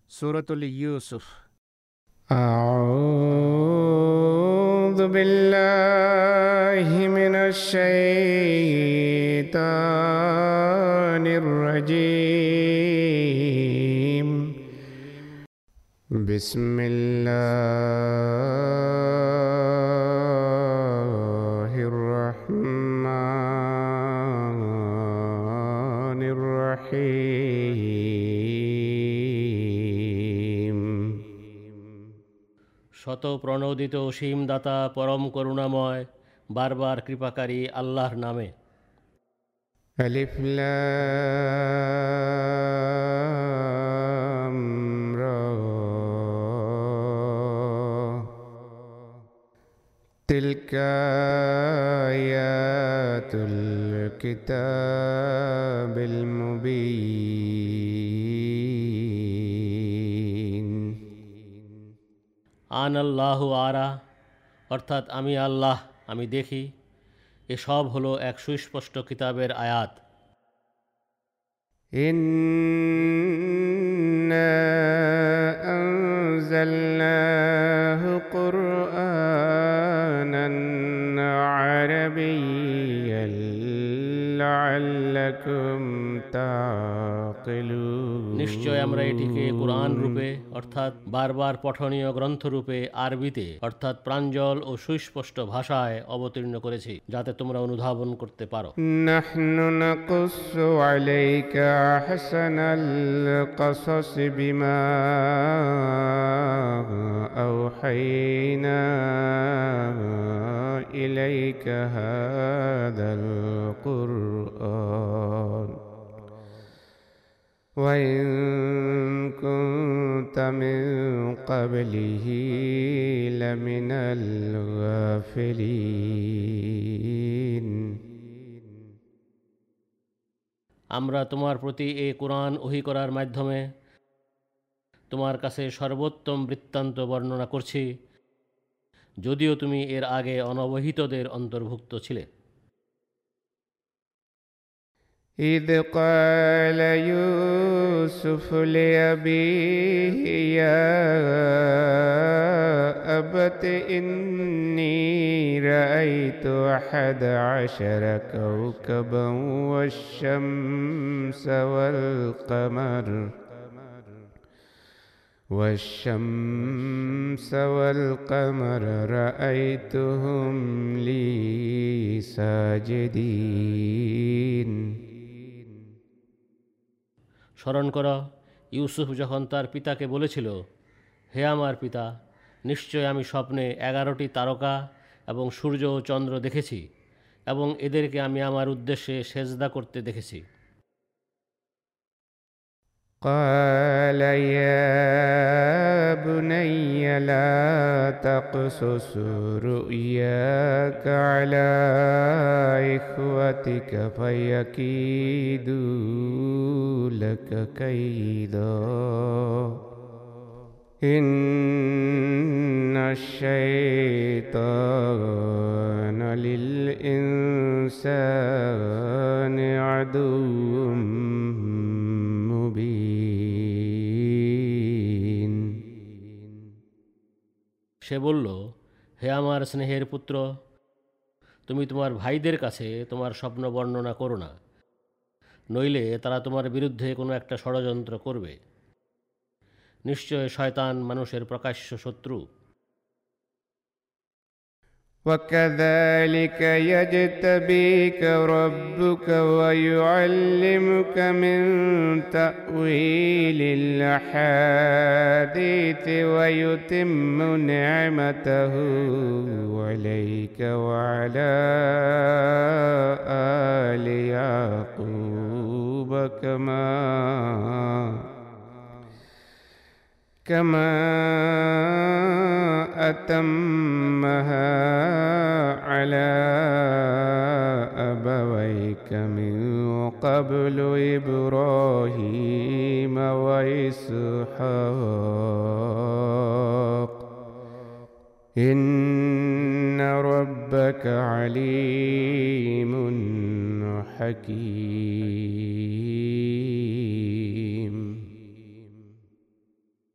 সূরাতুল ইউসুফ। أعوذ بالله من الشيطان الرجيم. بسم الله الرحمن الرحيم. শত প্রণোদিত অসীম দাতা পরম করুণাময় বারবার কৃপাকারী আল্লাহর নামে। ألف لام را. تلك آيات الكتاب المبين. আন আল্লাহু আরা, অর্থাৎ আমি আল্লাহ, আমি দেখি। এসব হলো এক সুস্পষ্ট কিতাবের আয়াত। إنا أنزلناه قرآنا عربيا لعلكم تعقلون. নিশ্চয় আমরা এটিকে কোরআন রূপে অর্থাৎ বারবার পঠনীয় গ্রন্থ রূপে আরবিতে অর্থাৎ প্রাঞ্জল ও সুস্পষ্ট ভাষায় অবতীর্ণ করেছি, যাতে তোমরা অনুধাবন করতে পারো। نحن نقص عليك أحسن القصص بما أوحينا إليك هذا القرآن وإن كنت من قبله لمن الغافلين. আমরা তোমার প্রতি এই কোরআন ওহী করার মাধ্যমে তোমার কাছে সর্বোত্তম বৃত্তান্ত বর্ণনা করছি, যদিও তুমি এর আগে অনবহিতদের অন্তর্ভুক্ত ছিলে। إذ قال يوسف لأبيه يا أبت إني رأيت 11 كوكبا والشمس والقمر رأيتهم لي ساجدين. স্মরণ করো, ইউসুফ যখন তার পিতাকে বলেছিল, হে আমার পিতা, নিশ্চয় আমি স্বপ্নে 11টি তারকা এবং সূর্য ও চন্দ্র দেখেছি এবং এদেরকে আমি আমার উদ্দেশ্যে সেজদা করতে দেখেছি। قال يا بني لا تقصص رؤياك على إخوتك فيكيدوا لك كيدا إن الشيطان للإنسان عدو مبين. সে বলল, হে আমার স্নেহের পুত্র, তুমি তোমার ভাইদের কাছে তোমার স্বপ্ন বর্ণনা করো না, নইলে তারা তোমার বিরুদ্ধে কোনো একটা ষড়যন্ত্র করবে। নিশ্চয় শয়তান মানুষের প্রকাশ্য শত্রু। وكذلك يجتبيك ربك ويعلمك من تأويل الأحاديث ويتم نعمته عليك وعلى آل يعقوب كما أتمها على أبويك من قبل إبراهيم وإسحاق إن ربك عليم حكيم.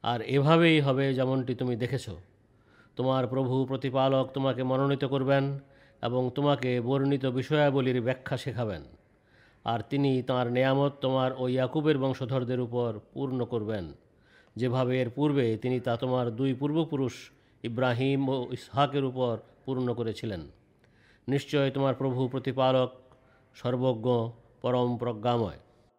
আর এভাবেই হবে যেমনটি তুমি দেখেছ। তোমার প্রভু প্রতিপালক তোমাকে মনোনীত করবেন এবং তোমাকে বর্ণিত বিষয়াবলীর ব্যাখ্যা শেখাবেন, আর তিনি তাঁর নেয়ামত তোমার ও ইয়াকুবের বংশধরদের উপর পূর্ণ করবেন, যেভাবে এর পূর্বে তিনি তা তোমার দুই পূর্বপুরুষ ইব্রাহিম ও ইসহাকের উপর পূর্ণ করেছিলেন। নিশ্চয় তোমার প্রভু প্রতিপালক সর্বজ্ঞ, পরম প্রজ্ঞাময়।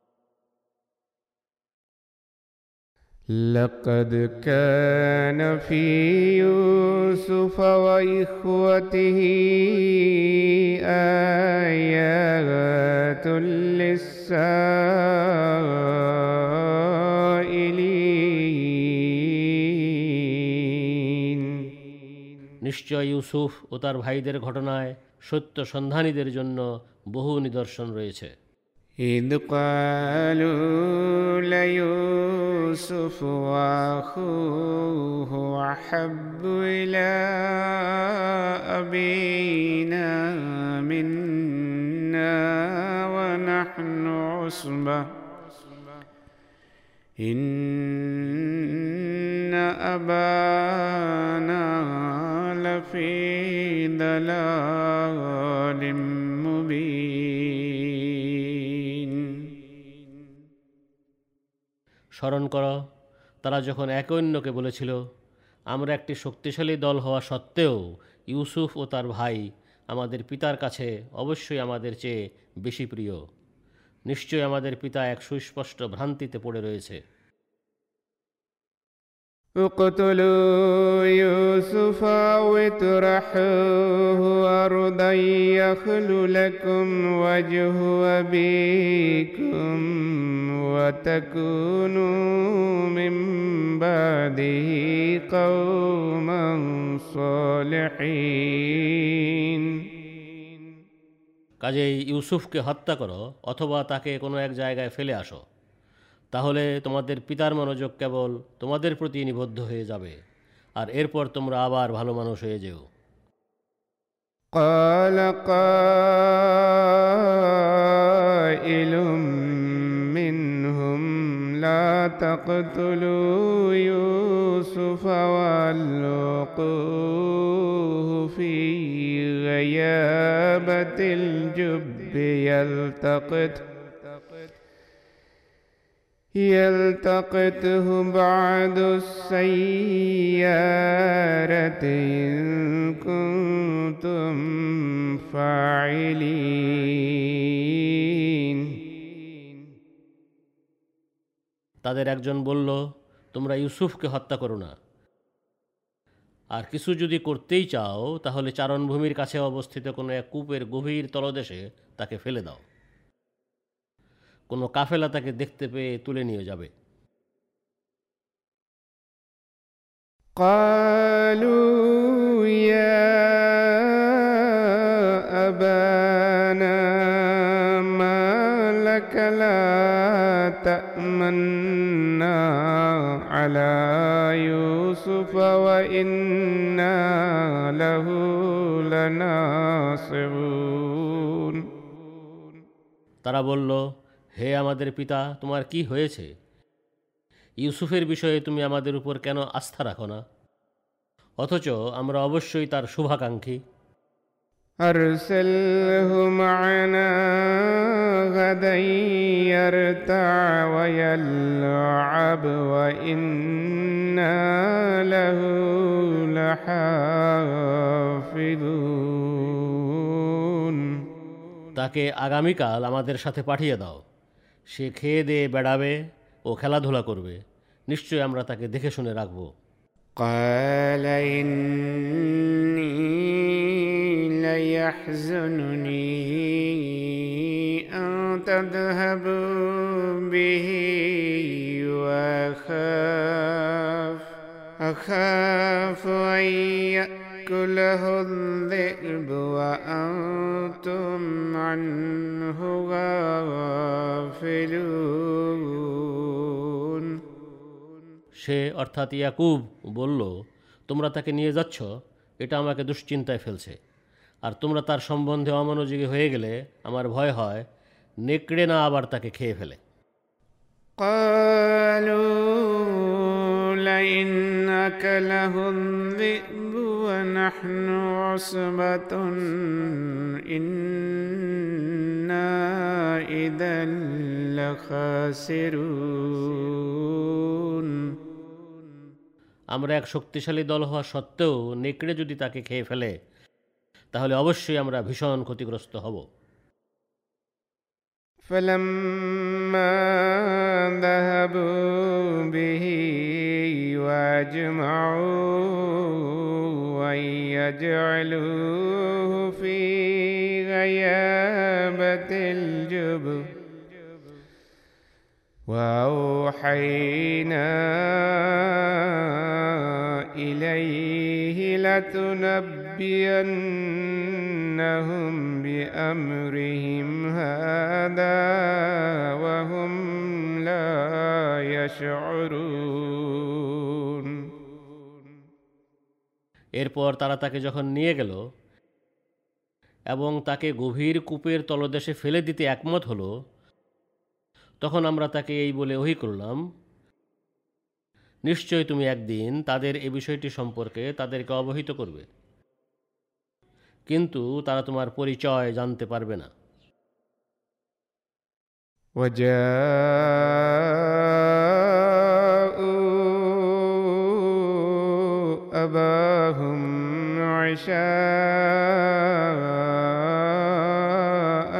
لقد كان في يوسف وإخوته آيات للسائلين। নিশ্চয় ইউসুফ ও তার ভাইদের ঘটনায় সত্য সন্ধানীদের জন্য বহু নিদর্শন রয়েছে। إذ قالوا ليوسف وأخوه أحب إلى أبينا منا ونحن عصبة إن أبانا لفي ضلال مبين। স্মরণ করো, তারা যখন একে অন্যকে বলেছিল, আমরা একটি শক্তিশালী দল হওয়া সত্ত্বেও ইউসুফ ও তার ভাই আমাদের পিতার কাছে অবশ্যই আমাদের চেয়ে বেশি প্রিয়। নিশ্চয়ই আমাদের পিতা এক সুস্পষ্ট ভ্রান্তিতে পড়ে রয়েছে। اقتلوا يوسف أو اطرحوه أرضا يخل لكم وجه أبيكم وتكونوا من بعده قوما صالحين। কাজেই ইউসুফকে হত্যা করো অথবা তাকে কোনো এক জায়গায় ফেলে আসো, তাহলে তোমাদের পিতার মনোযোগ কেবল তোমাদের প্রতি নিবদ্ধ হয়ে যাবে, আর এরপর তোমরা আবার ভালো মানুষ হয়ে যেও। قال قائل منهم لا تقتلوا يوسف وألقوه في غيابة الجب يلتقطه بعض السيارة إن كنتم فاعلين। তাদের একজন বলল, তোমরা ইউসুফকে হত্যা করো না, আর কিছু যদি করতেই চাও তাহলে চারণভূমির কাছে অবস্থিত কোনো এক কূপের গভীর তলদেশে তাকে ফেলে দাও। কোনো কাফেলা তাকে দেখতে পেয়ে তুলে নিয়ে যাবে। قالوا يا أبانا ما لك لا تأمنا على يوسف وإنا له لناصحون। তারা বলল, হে আমাদের পিতা, তোমার কি হয়েছে? ইউসুফের বিষয়ে তুমি আমাদের উপর কেন আস্থা রাখো না? অথচ আমরা অবশ্যই তার শুভাকাঙ্ক্ষী। أرسله معنا غدا يرتع ويلعب وإنا له لحافظون। তাকে আগামীকাল আমাদের সাথে পাঠিয়ে দাও, সে খেয়ে দিয়ে বেড়াবে ও খেলাধুলা করবে, নিশ্চয়ই আমরা তাকে দেখে শুনে রাখব। قال إني ليحزنني أن تذهبوا به وأخاف أن يأكله الذئب وأنتم عنه غافلون। সে অর্থাৎ ইয়াকুব বলল, তোমরা তাকে নিয়ে যাচ্ছ, এটা আমাকে দুশ্চিন্তায় ফেলছে, আর তোমরা তার সম্বন্ধে অমনোযোগী হয়ে গেলে আমার ভয় হয় নেকড়ে না আবার তাকে খেয়ে ফেলে। قالوا لئن أكله الذئب ونحن عصبة إنا إذا لخاسرون। আমরা এক শক্তিশালী দল হওয়া সত্ত্বেও নেকড়ে যদি তাকে খেয়ে ফেলে তাহলে অবশ্যই আমরা ভীষণ ক্ষতিগ্রস্ত হব। فلما ذهبوا به وأجمعوا أن يجعلوه في غيابة الجب وأوحينا إليه لتنبئنهم بأمرهم هذا وهم لا يشعرون। এরপর তারা তাকে যখন নিয়ে গেল এবং তাকে গভীর কূপের তলদেশে ফেলে দিতে একমত হলো, তখন আমরা তাকে এই বলে ওহী করলাম, নিশ্চয় তুমি একদিন তাদের এ বিষয়টি সম্পর্কে তাদেরকে অবহিত করবে, কিন্তু তারা তোমার পরিচয় জানতে পারবে না। وجاءوا أباهم عشاء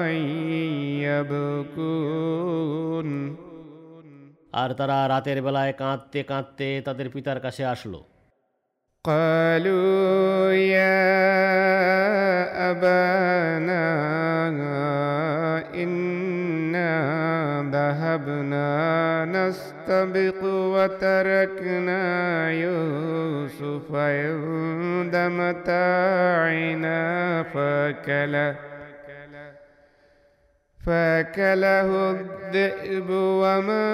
يبكون। আর তারা রাতের বেলায় কাঁদতে কাঁদতে তাদের পিতার কাছে আসলো। قالوا يا أبانا إنا ذهبنا نستبق وتركنا يوسف عند متاعنا فأكله الذئب وما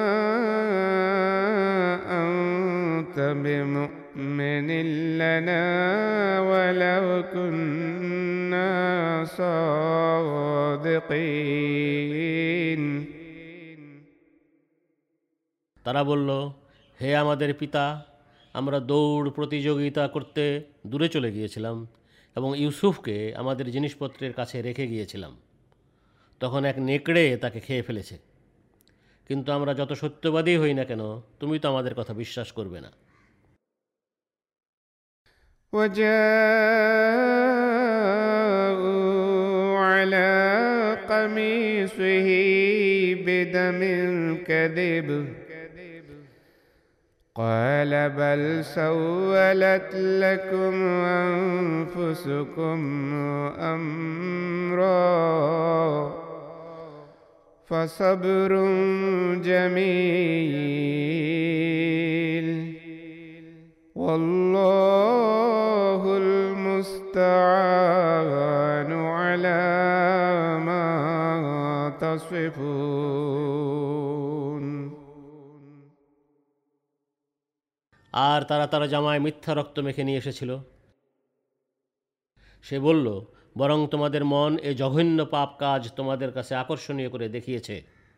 أنت بمؤمن لنا ولو كنا صادقين। তারা বলল, হে আমাদের পিতা, আমরা দৌড় প্রতিযোগিতা করতে দূরে চলে গিয়েছিলাম এবং ইউসুফকে আমাদের জিনিসপত্রের কাছে রেখে গিয়েছিলাম। তখন এক নেকড়ে তাকে খেয়ে ফেলেছে, কিন্তু আমরা যত সত্যবাদী হই না কেন তুমি তো আমাদের কথা বিশ্বাস করবে না। وجاءوا على قميصه بدم كذب قال بل سولت لكم أنفسكم أمرا فصبر جميل والله المستعان على ما تصفون। আর তারা জামায় মিথ্যা রক্ত মেখে নিয়ে এসেছিল। সে বলল, বরং তোমাদের মন এ জঘন্য পাপ কাজ তোমাদের কাছে আকর্ষণীয় করে দেখিয়েছে,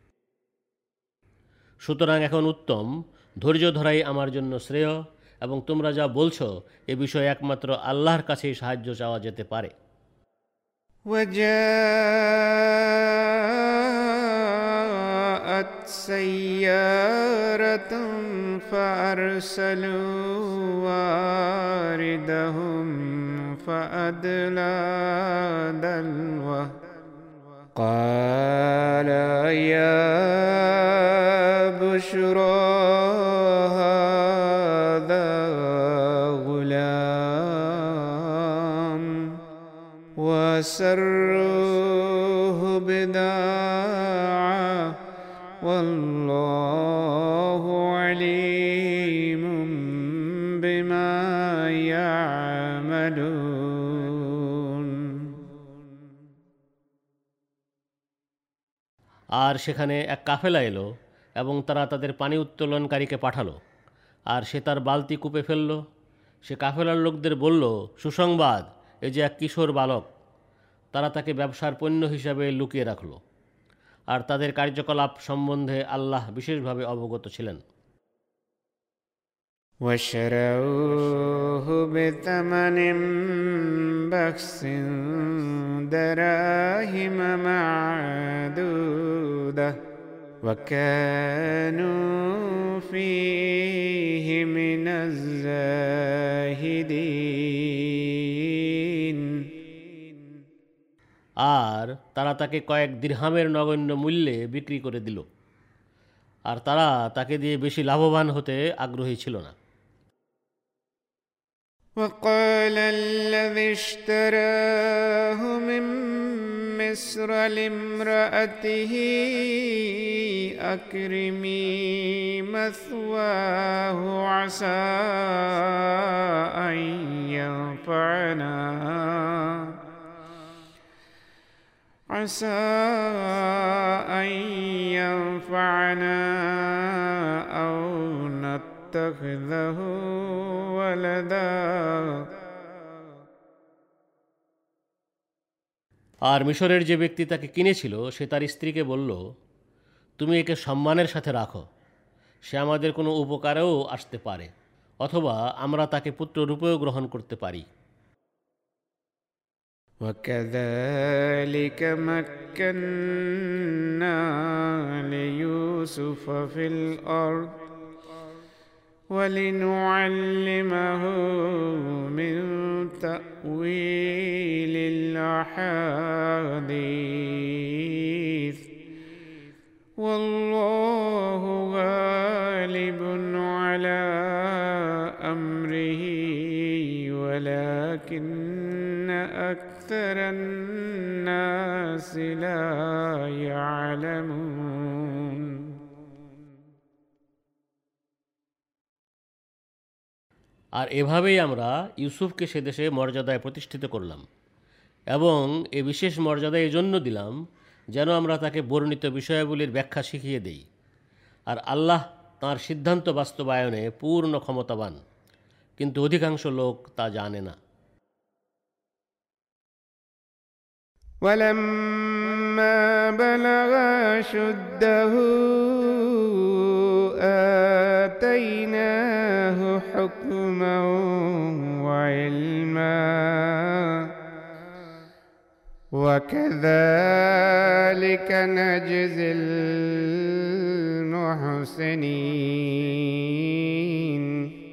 সুতরাং এখন উত্তম ধৈর্য ধরাই আমার জন্য শ্রেয়, এবং তোমরা যা বলছো এ বিষয়ে একমাত্র আল্লাহর কাছেই সাহায্য চাওয়া যেতে পারে। وجاءت سيارة فأرسلوا واردهم فأدلى دلوه قال يا بشرى هذا غلام وسروه بداعا والله عليم بما يعملون। আর সেখানে এক কাফেলা এলো এবং তারা তাদের পানি উত্তোলনকারীকে পাঠালো, আর সে তার বালতি কূপে ফেলল। সে কাফেলার লোকদের বলল, সুসংবাদ, এ যে এক কিশোর বালক। তারা তাকে ব্যবসার পণ্য হিসাবে লুকিয়ে রাখল, আর তাদের কার্যকলাপ সম্বন্ধে আল্লাহ বিশেষভাবে অবগত ছিলেন। وشروه بثمن بخس دراهم معدودة وكانوا فيه من الزاهدين আর তারা তাকে কয়েক দিরহামের নগণ্য মূল্যে বিক্রি করে দিল, আর তারা তাকে দিয়ে বেশি লাভবান হতে আগ্রহী ছিল না। وقال الذي اشتراه من مصر لامرأته أكرمي مثواه عسى أن ينفعنا أو نتخذه ولدا আর মিশরের যে ব্যক্তি তাকে কিনেছিল সে তার স্ত্রীকে বলল, তুমি একে সম্মানের সাথে রাখো, সে আমাদের কোনো উপকারেও আসতে পারে, অথবা আমরা তাকে পুত্ররূপেও গ্রহণ করতে পারি। وكذلك مكنا ليوسف في الأرض ولنعلمه من تأويل الأحاديث والله غالب على أمره ولكن أكثر الناس لا يعلمون আর এভাবেই আমরা ইউসুফকে সে দেশে মর্যাদায় প্রতিষ্ঠিত করলাম, এবং এ বিশেষ মর্যাদা এজন্য দিলাম যেন আমরা তাকে বর্ণিত বিষয়াবলীর ব্যাখ্যা শিখিয়ে দেই। আর আল্লাহ তাঁর সিদ্ধান্ত বাস্তবায়নে পূর্ণ ক্ষমতাবান, কিন্তু অধিকাংশ লোক তা জানে না। ولما بلغ أشده آتيناه حكما وعلما وكذلك نجزي المحسنين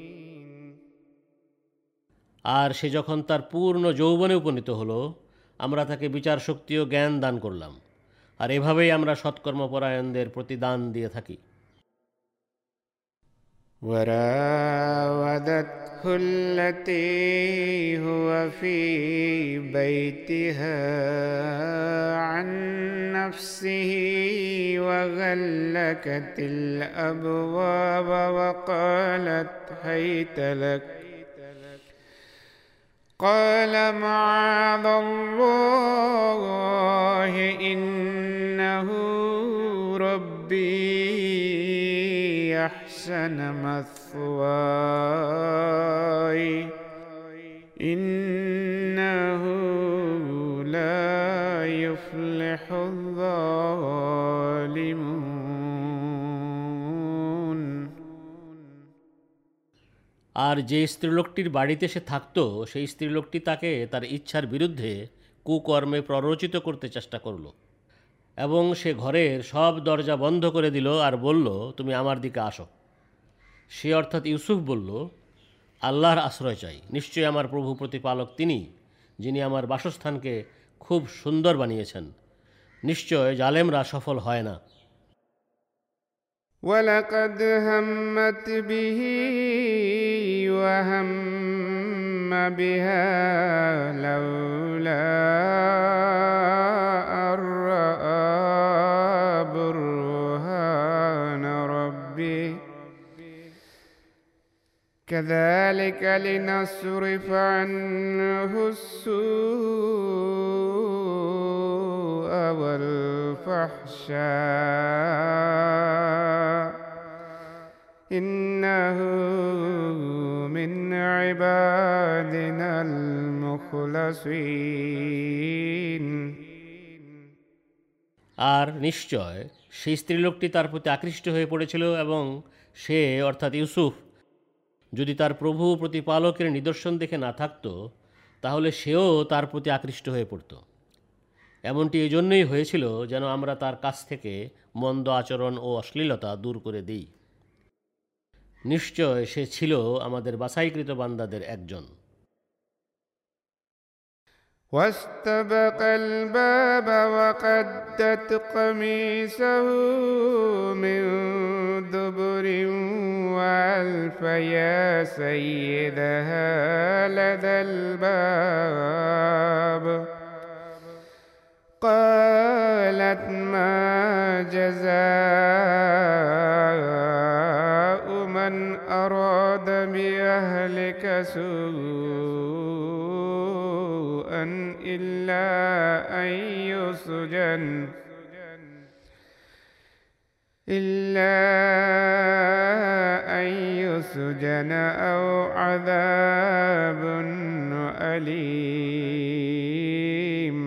আর সে যখন তার পূর্ণ যৌবনে উপনীত হলো, আমরা তাকে বিচার শক্তি ও জ্ঞান দান করলাম, আর এভাবেই আমরা সৎকর্মপরায়ণদের প্রতিদান দিয়ে থাকি। وراودته التي هو في بيتها عن نفسه وغلقت الأبواب وقالت هيت لك قال معاذ الله إنه ربي أحسن مثواي إنه لا يفلح الظالمون আর যে স্ত্রীলোকটির বাড়িতে সে থাকত, সেই স্ত্রীলোকটি তাকে তার ইচ্ছার বিরুদ্ধে কুকর্মে প্ররোচিত করতে চেষ্টা করল, এবং সে ঘরের সব দরজা বন্ধ করে দিল আর বলল, তুমি আমার দিকে আসো। সে অর্থাৎ ইউসুফ বলল, আল্লাহর আশ্রয় চাই, নিশ্চয়ই আমার প্রভু প্রতিপালক তিনি, যিনি আমার বাসস্থানকে খুব সুন্দর বানিয়েছেন। নিশ্চয় জালেমরা সফল হয় না। ولقد همت به وهم بها لولا أن رأى برهان ربه كذلك لنصرف عنه السوء والفحشاء إنه من عبادنا المخلصين আর নিশ্চয় সেই স্ত্রীলোকটি তার প্রতি আকৃষ্ট হয়ে পড়েছিল, এবং সে অর্থাৎ ইউসুফ যদি তার প্রভু প্রতিপালকের নিদর্শন দেখে না থাকত, তাহলে সেও তার প্রতি আকৃষ্ট হয়ে পড়ত। এমনটি এই জন্যই হয়েছিল যেন আমরা তার কাছ থেকে মন্দ আচরণ ও অশ্লীলতা দূর করে দিই। নিশ্চয় সে ছিল আমাদের বাছাইকৃত বান্দাদের একজন। واستبق الباب وقدت قميصه من دبر وألف يا سيدها لدى الباب قالت ما جزاء من أراد بأهلك سوءا إلا أن يسجن أو عذاب أليم।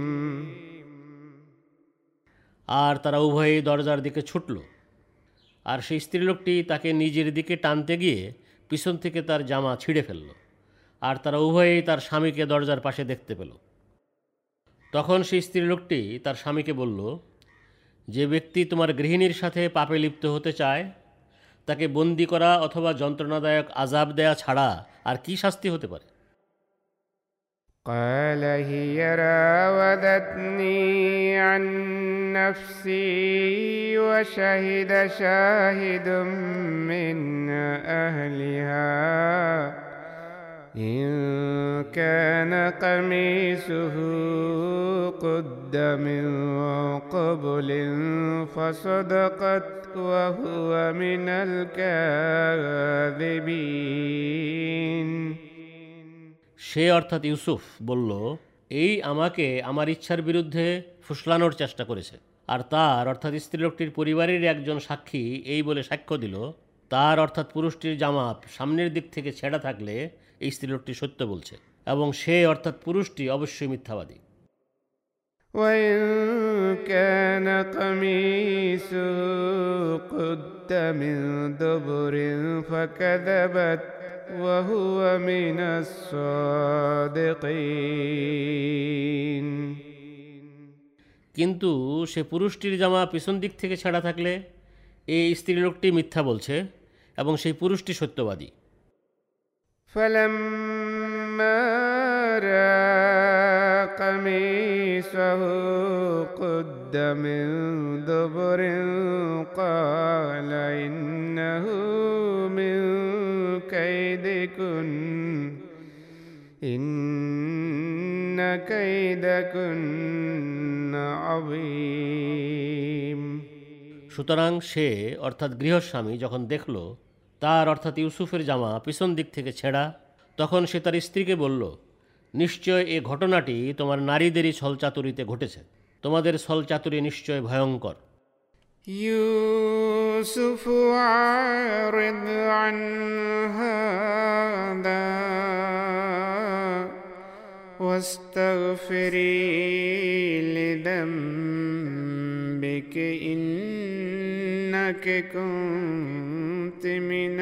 আর তারা উভয়েই দরজার দিকে ছুটল, আর সেই স্ত্রীলোকটি তাকে নিজের দিকে টানতে গিয়ে পিছন থেকে তার জামা ছিঁড়ে ফেলল, আর তারা উভয়েই তার স্বামীকে দরজার পাশে দেখতে পেল। তখন সেই স্ত্রীলোকটি তার স্বামীকে বলল, যে ব্যক্তি তোমার গৃহিণীর সাথে পাপে লিপ্ত হতে চায় তাকে বন্দি করা অথবা যন্ত্রণাদায়ক আযাব দেয়া ছাড়া আর কি শাস্তি হতে পারে? قال هي راودتني عن نفسي وشهد شاهد من أهلها إن كان قميصه قد من قبل فصدقت وهو من الكاذبين। সে অর্থাৎ ইউসুফ বলল, এই আমাকে আমার ইচ্ছার বিরুদ্ধে ফুসলানোর চেষ্টা করেছে। আর তার অর্থাৎ স্ত্রীলোকটির পরিবারের একজন সাক্ষী এই বলে সাক্ষ্য দিল, তার অর্থাৎ পুরুষটির জামা সামনের দিক থেকে ছেঁড়া থাকলে এই স্ত্রীলোকটি সত্য বলছে, এবং সে অর্থাৎ পুরুষটি অবশ্যই মিথ্যাবাদী। وإن كان قميصه قد من دبر فكذبت وهو من الصادقين। কিন্তু সে পুরুষটির জামা পিছন দিক থেকে ছেঁড়া থাকলে এই স্ত্রীলোকটি মিথ্যা বলছে, এবং সেই পুরুষটি সত্যবাদী। فلما رأى قميصه قد من دبر قال إنه من كيدكن إن كيدكن عظيم। সুতরাং সে অর্থাৎ গৃহস্বামী যখন দেখল তার অর্থাৎ ইউসুফের জামা পিছন দিক থেকে ছেঁড়া, তখন সে তার স্ত্রীকে বলল, নিশ্চয় এ ঘটনাটি তোমার নারীদেরই ছলচাতুরিতে ঘটেছে, তোমাদের ছলচাতুরি নিশ্চয় ভয়ঙ্কর। يوسف أعرض عن هذا واستغفري لذنبك إنك كنت من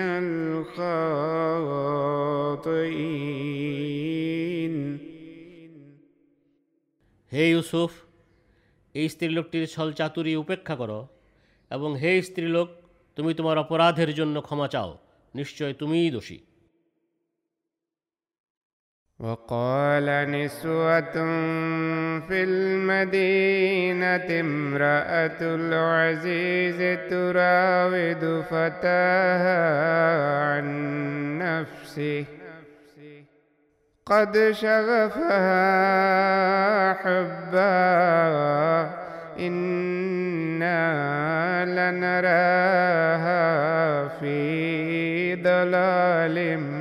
الخاطئين। হে ইউসুফ, এই স্ত্রীলোকটির ছলচাতুরি উপেক্ষা করো, এবং হে স্ত্রীলোক, তুমি তোমার অপরাধের জন্য ক্ষমা চাও, নিশ্চয় তুমিই দোষী। وقال نسوة في المدينة امرأة العزيز تراود فتاها عن نفسه قد شغفها حبا إنا لنراها في ضلال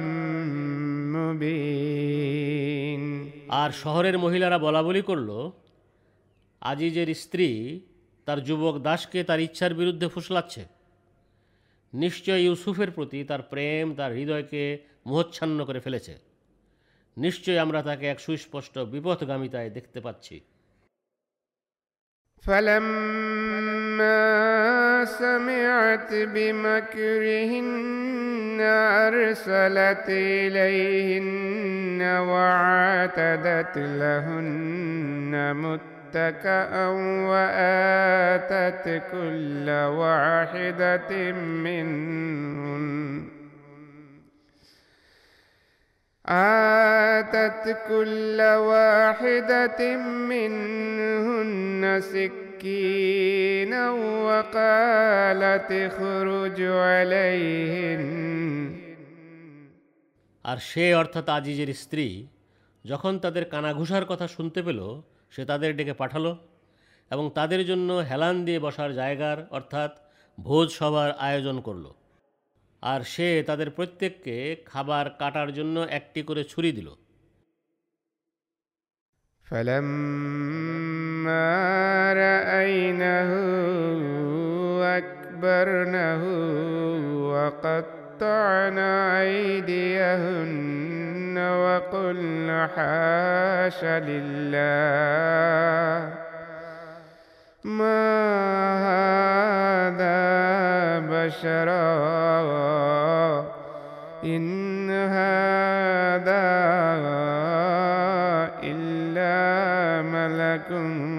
مبين। আর শহরের মহিলারা বলাবলি করল, আজিজের স্ত্রী তার যুবক দাসকে তার ইচ্ছার বিরুদ্ধে ফুসলাচ্ছে। নিশ্চয় ইউসুফের প্রতি তার প্রেম তার হৃদয়কে মোহচ্ছন্ন করে ফেলেছে। নিশ্চয় আমরা তাকে এক সুস্পষ্ট বিপথগামিতায় দেখতে পাচ্ছি। فلما سمعت بمكرهن أرسلت إليهن وأعتدت لهن متكأ وآتت كل واحدة منهن سكينا وقالت اخرج عليهن আর সে অর্থাৎ আজিজের স্ত্রী যখন তাদের কানাঘুষার কথা শুনতে পেল সে তাদের ডেকে পাঠালো এবং তাদের জন্য হেলান দিয়ে বসার জায়গার অর্থাৎ ভোজ সভার আয়োজন করলো। আর সে তাদের প্রত্যেককে খাবার কাটার জন্য একটি করে ছুরি দিল। فلما رأينه أكبرنه وقطعن أيديهن وقلن حاش لله ما هذا بشرا إن هذا إلا ملك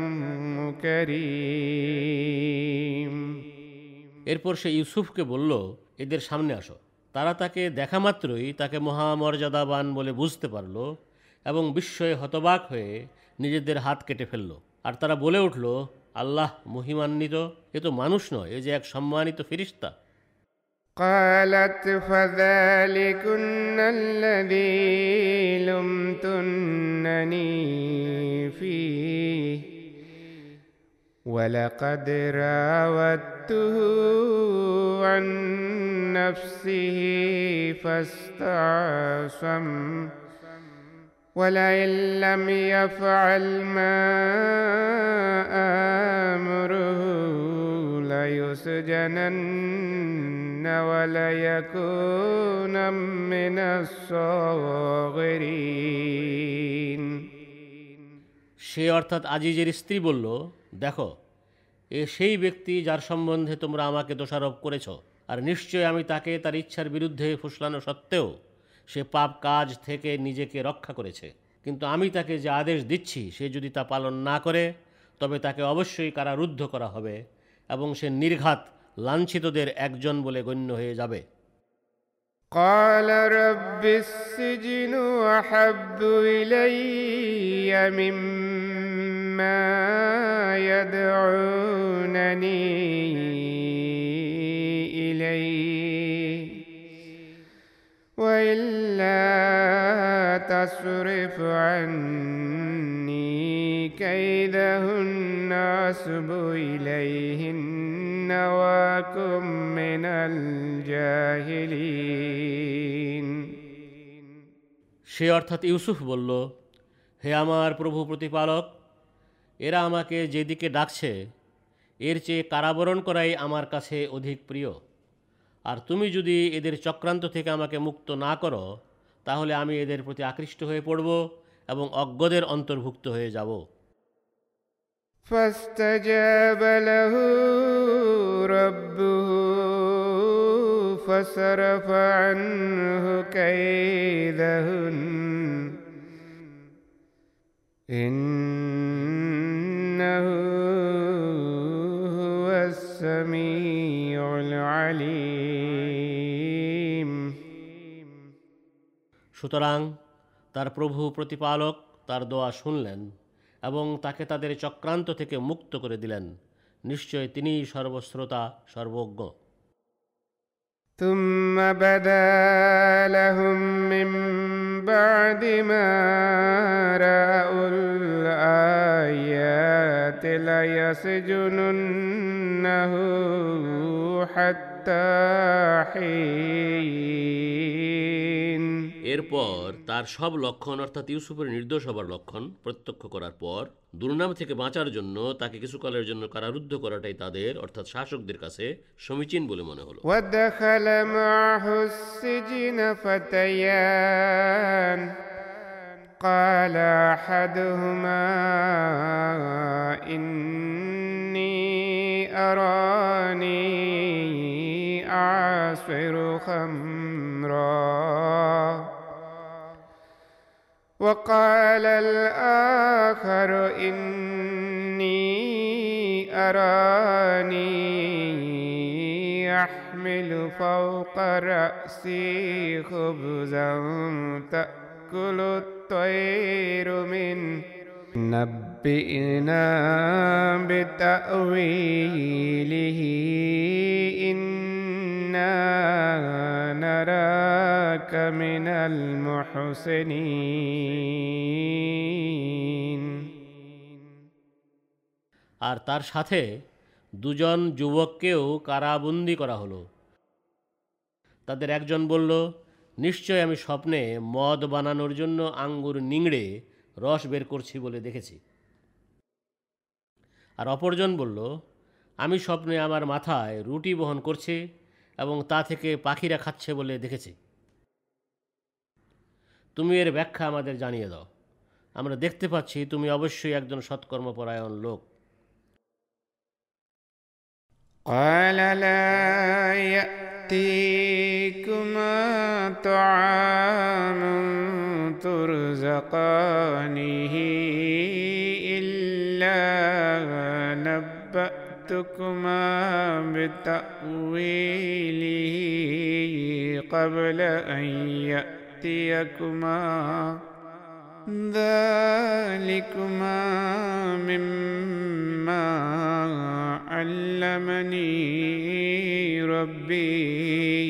كريم। এরপর সে ইউসুফকে বলল, এদের সামনে আসো। তারা তাকে দেখা মাত্রই তাকে মহামর্যাদাবান বলে বুঝতে পারল এবং বিস্ময়ে হতবাক হয়ে নিজেদের হাত কেটে ফেলল। আর তারা বলে উঠল, আল্লাহ মহিমান্বিত, এ তো মানুষ নয়, এ যে এক সম্মানিত ফেরেশতা। قالت فذلكن الذي لمتنني فيه ولقد راودته عن نفسه فاستعصم ولئن لم يفعل ما آمره ليسجنن وليكون من الصاغرين। সে অর্থাৎ আজিজের স্ত্রী বলল, দেখো, এ সেই ব্যক্তি যার সম্বন্ধে তোমরা আমাকে দোষারোপ করেছ, আর নিশ্চয় আমি তাকে তার ইচ্ছার বিরুদ্ধে ফুসলানো সত্ত্বেও সে পাপ কাজ থেকে নিজেকে রক্ষা করেছে। কিন্তু আমি তাকে যে আদেশ দিচ্ছি সে যদি তা পালন না করে তবে তাকে অবশ্যই কারারুদ্ধ করা হবে এবং সে নির্ঘাত লাঞ্ছিতদের একজন বলে গণ্য হয়ে যাবে। قال رب السجن أحب إلي مما يدعونني إليه وإلا تصرف عني كيدهن أصب إليهن وأكن من الجاهلين। সে অর্থাৎ ইউসুফ বলল, হে আমার প্রভু প্রতিপালক, এরা আমাকে যেদিকে ডাকছে এর চেয়ে কারাবরণ করাই আমার কাছে অধিক প্রিয়। আর তুমি যদি এদের চক্রান্ত থেকে আমাকে মুক্ত না করো তাহলে আমি এদের প্রতি আকৃষ্ট হয়ে পড়ব এবং অজ্ঞদের অন্তর্ভুক্ত হয়ে যাব। فاستجاب له ربه فصرف عنه كيدهن إنه هو السميع العليم। সুতরাং তার প্রভু প্রতিপালক তার দোয়া শুনলেন এবং তাকে তাদের চক্রান্ত থেকে মুক্ত করে দিলেন। নিশ্চয় তিনিই সর্বশ্রোতা, সর্বজ্ঞ। ثم بدا لهم من بعد ما رأوا الآيات ليسجننه حتى حين। এরপর তার সব লক্ষণ অর্থাৎ ইউসুফের নির্দোষ হবার লক্ষণ প্রত্যক্ষ করার পর দুর্নাম থেকে বাঁচার জন্য তাকে কিছুকালের জন্য কারারুদ্ধ করাটাই তাদের অর্থাৎ শাসকদের কাছে সমীচীন বলে মনে হলো। ودخل معه السجن فتيان قال أحدهما إني أراني أعصر خمرا وقال الآخر إني أراني أحمل فوق رأسي خبزا تأكل الطير منه نبئنا بتأويله إنا نراك من المحسنين। আর তার সাথে দুজন যুবককেও কারাবন্দী করা হলো। তাদের একজন বলল, নিশ্চয় আমি স্বপ্নে মদ বানানোর জন্য আঙ্গুর নিংড়ে রস বের করছি বলে দেখেছি। আর অপরজন বলল, আমি স্বপ্নে আমার মাথায় রুটি বহন করছি এবং তা থেকে পাখিরা খাচ্ছে বলে দেখেছি। তুমি এর ব্যাখ্যা আমাদের জানিয়ে দাও, আমরা দেখতে পাচ্ছি তুমি অবশ্যই একজন সৎকর্মপরায়ণ লোক। قال لا يأتيكما طعام ترزقانه إلا نبأتكما بتأويله قبل أن يأتيكما ذلكما مما علمني ربي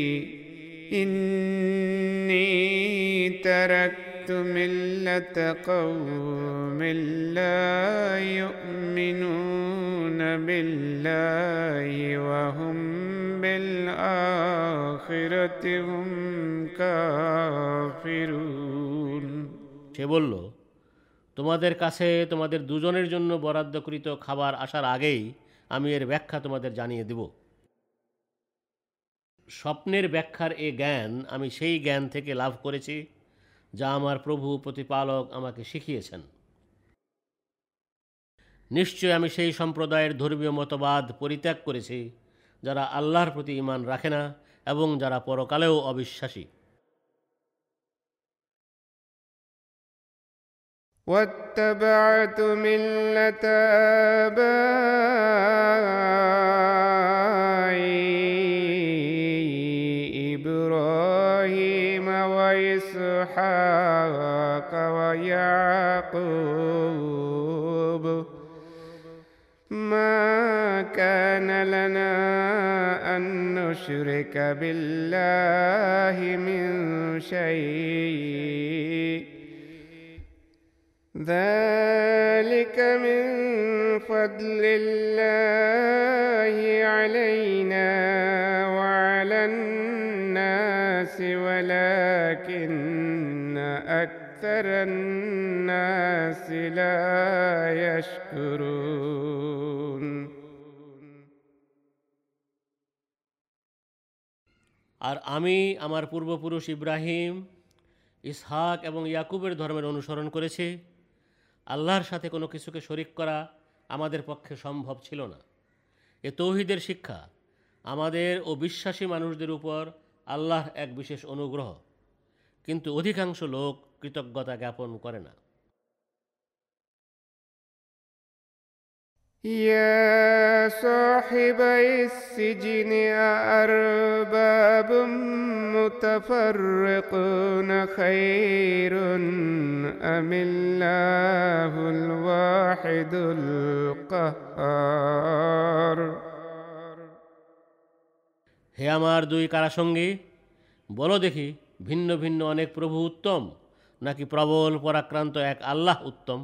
إني تركت ملة قوم لا يؤمنون بالله وهم بالآخرة هم কাফিরুন। সে বলল, তোমাদের কাছে তোমাদের দুজনের জন্য বরাদ্দকৃত খাবার আসার আগেই আমি এর ব্যাখ্যা তোমাদের জানিয়ে দেব। স্বপ্নের ব্যাখ্যার এ জ্ঞান আমি সেই জ্ঞান থেকে লাভ করেছি যা আমার প্রভু প্রতিপালক আমাকে শিখিয়েছেন। নিশ্চয় আমি সেই সম্প্রদায়ের ধর্মীয় মতবাদ পরিত্যাগ করেছি যারা আল্লাহর প্রতি ঈমান রাখে না এবং যারা পরকালেও অবিশ্বাসী। واتبعت ملة آبائي إبراهيم وإسحاق ويعقوب ما كان لنا أن نشرك بالله من شيء ذلك من فضل الله علينا وعلى الناس ولكن أكثر الناس لا يشكرون। আর আমি আমার পূর্বপুরুষ ইব্রাহিম, ইসহাক এবং ইয়াকুবের ধর্মের অনুসরণ করেছি। আল্লাহর সাথে কোনো কিছুকে শরিক করা আমাদের পক্ষে সম্ভব ছিল না। এ তৌহিদের শিক্ষা আমাদের ও বিশ্বাসী মানুষদের উপর আল্লাহর এক বিশেষ অনুগ্রহ, কিন্তু অধিকাংশ লোক কৃতজ্ঞতা জ্ঞাপন করে না। يا صاحبي السجن أأرباب متفرقون خير أم الله الواحد القهار। হে আমার দুই কারাসঙ্গী, বলো দেখি, ভিন্ন ভিন্ন অনেক প্রভু উত্তম নাকি প্রবল পরাক্রান্ত এক আল্লাহ উত্তম?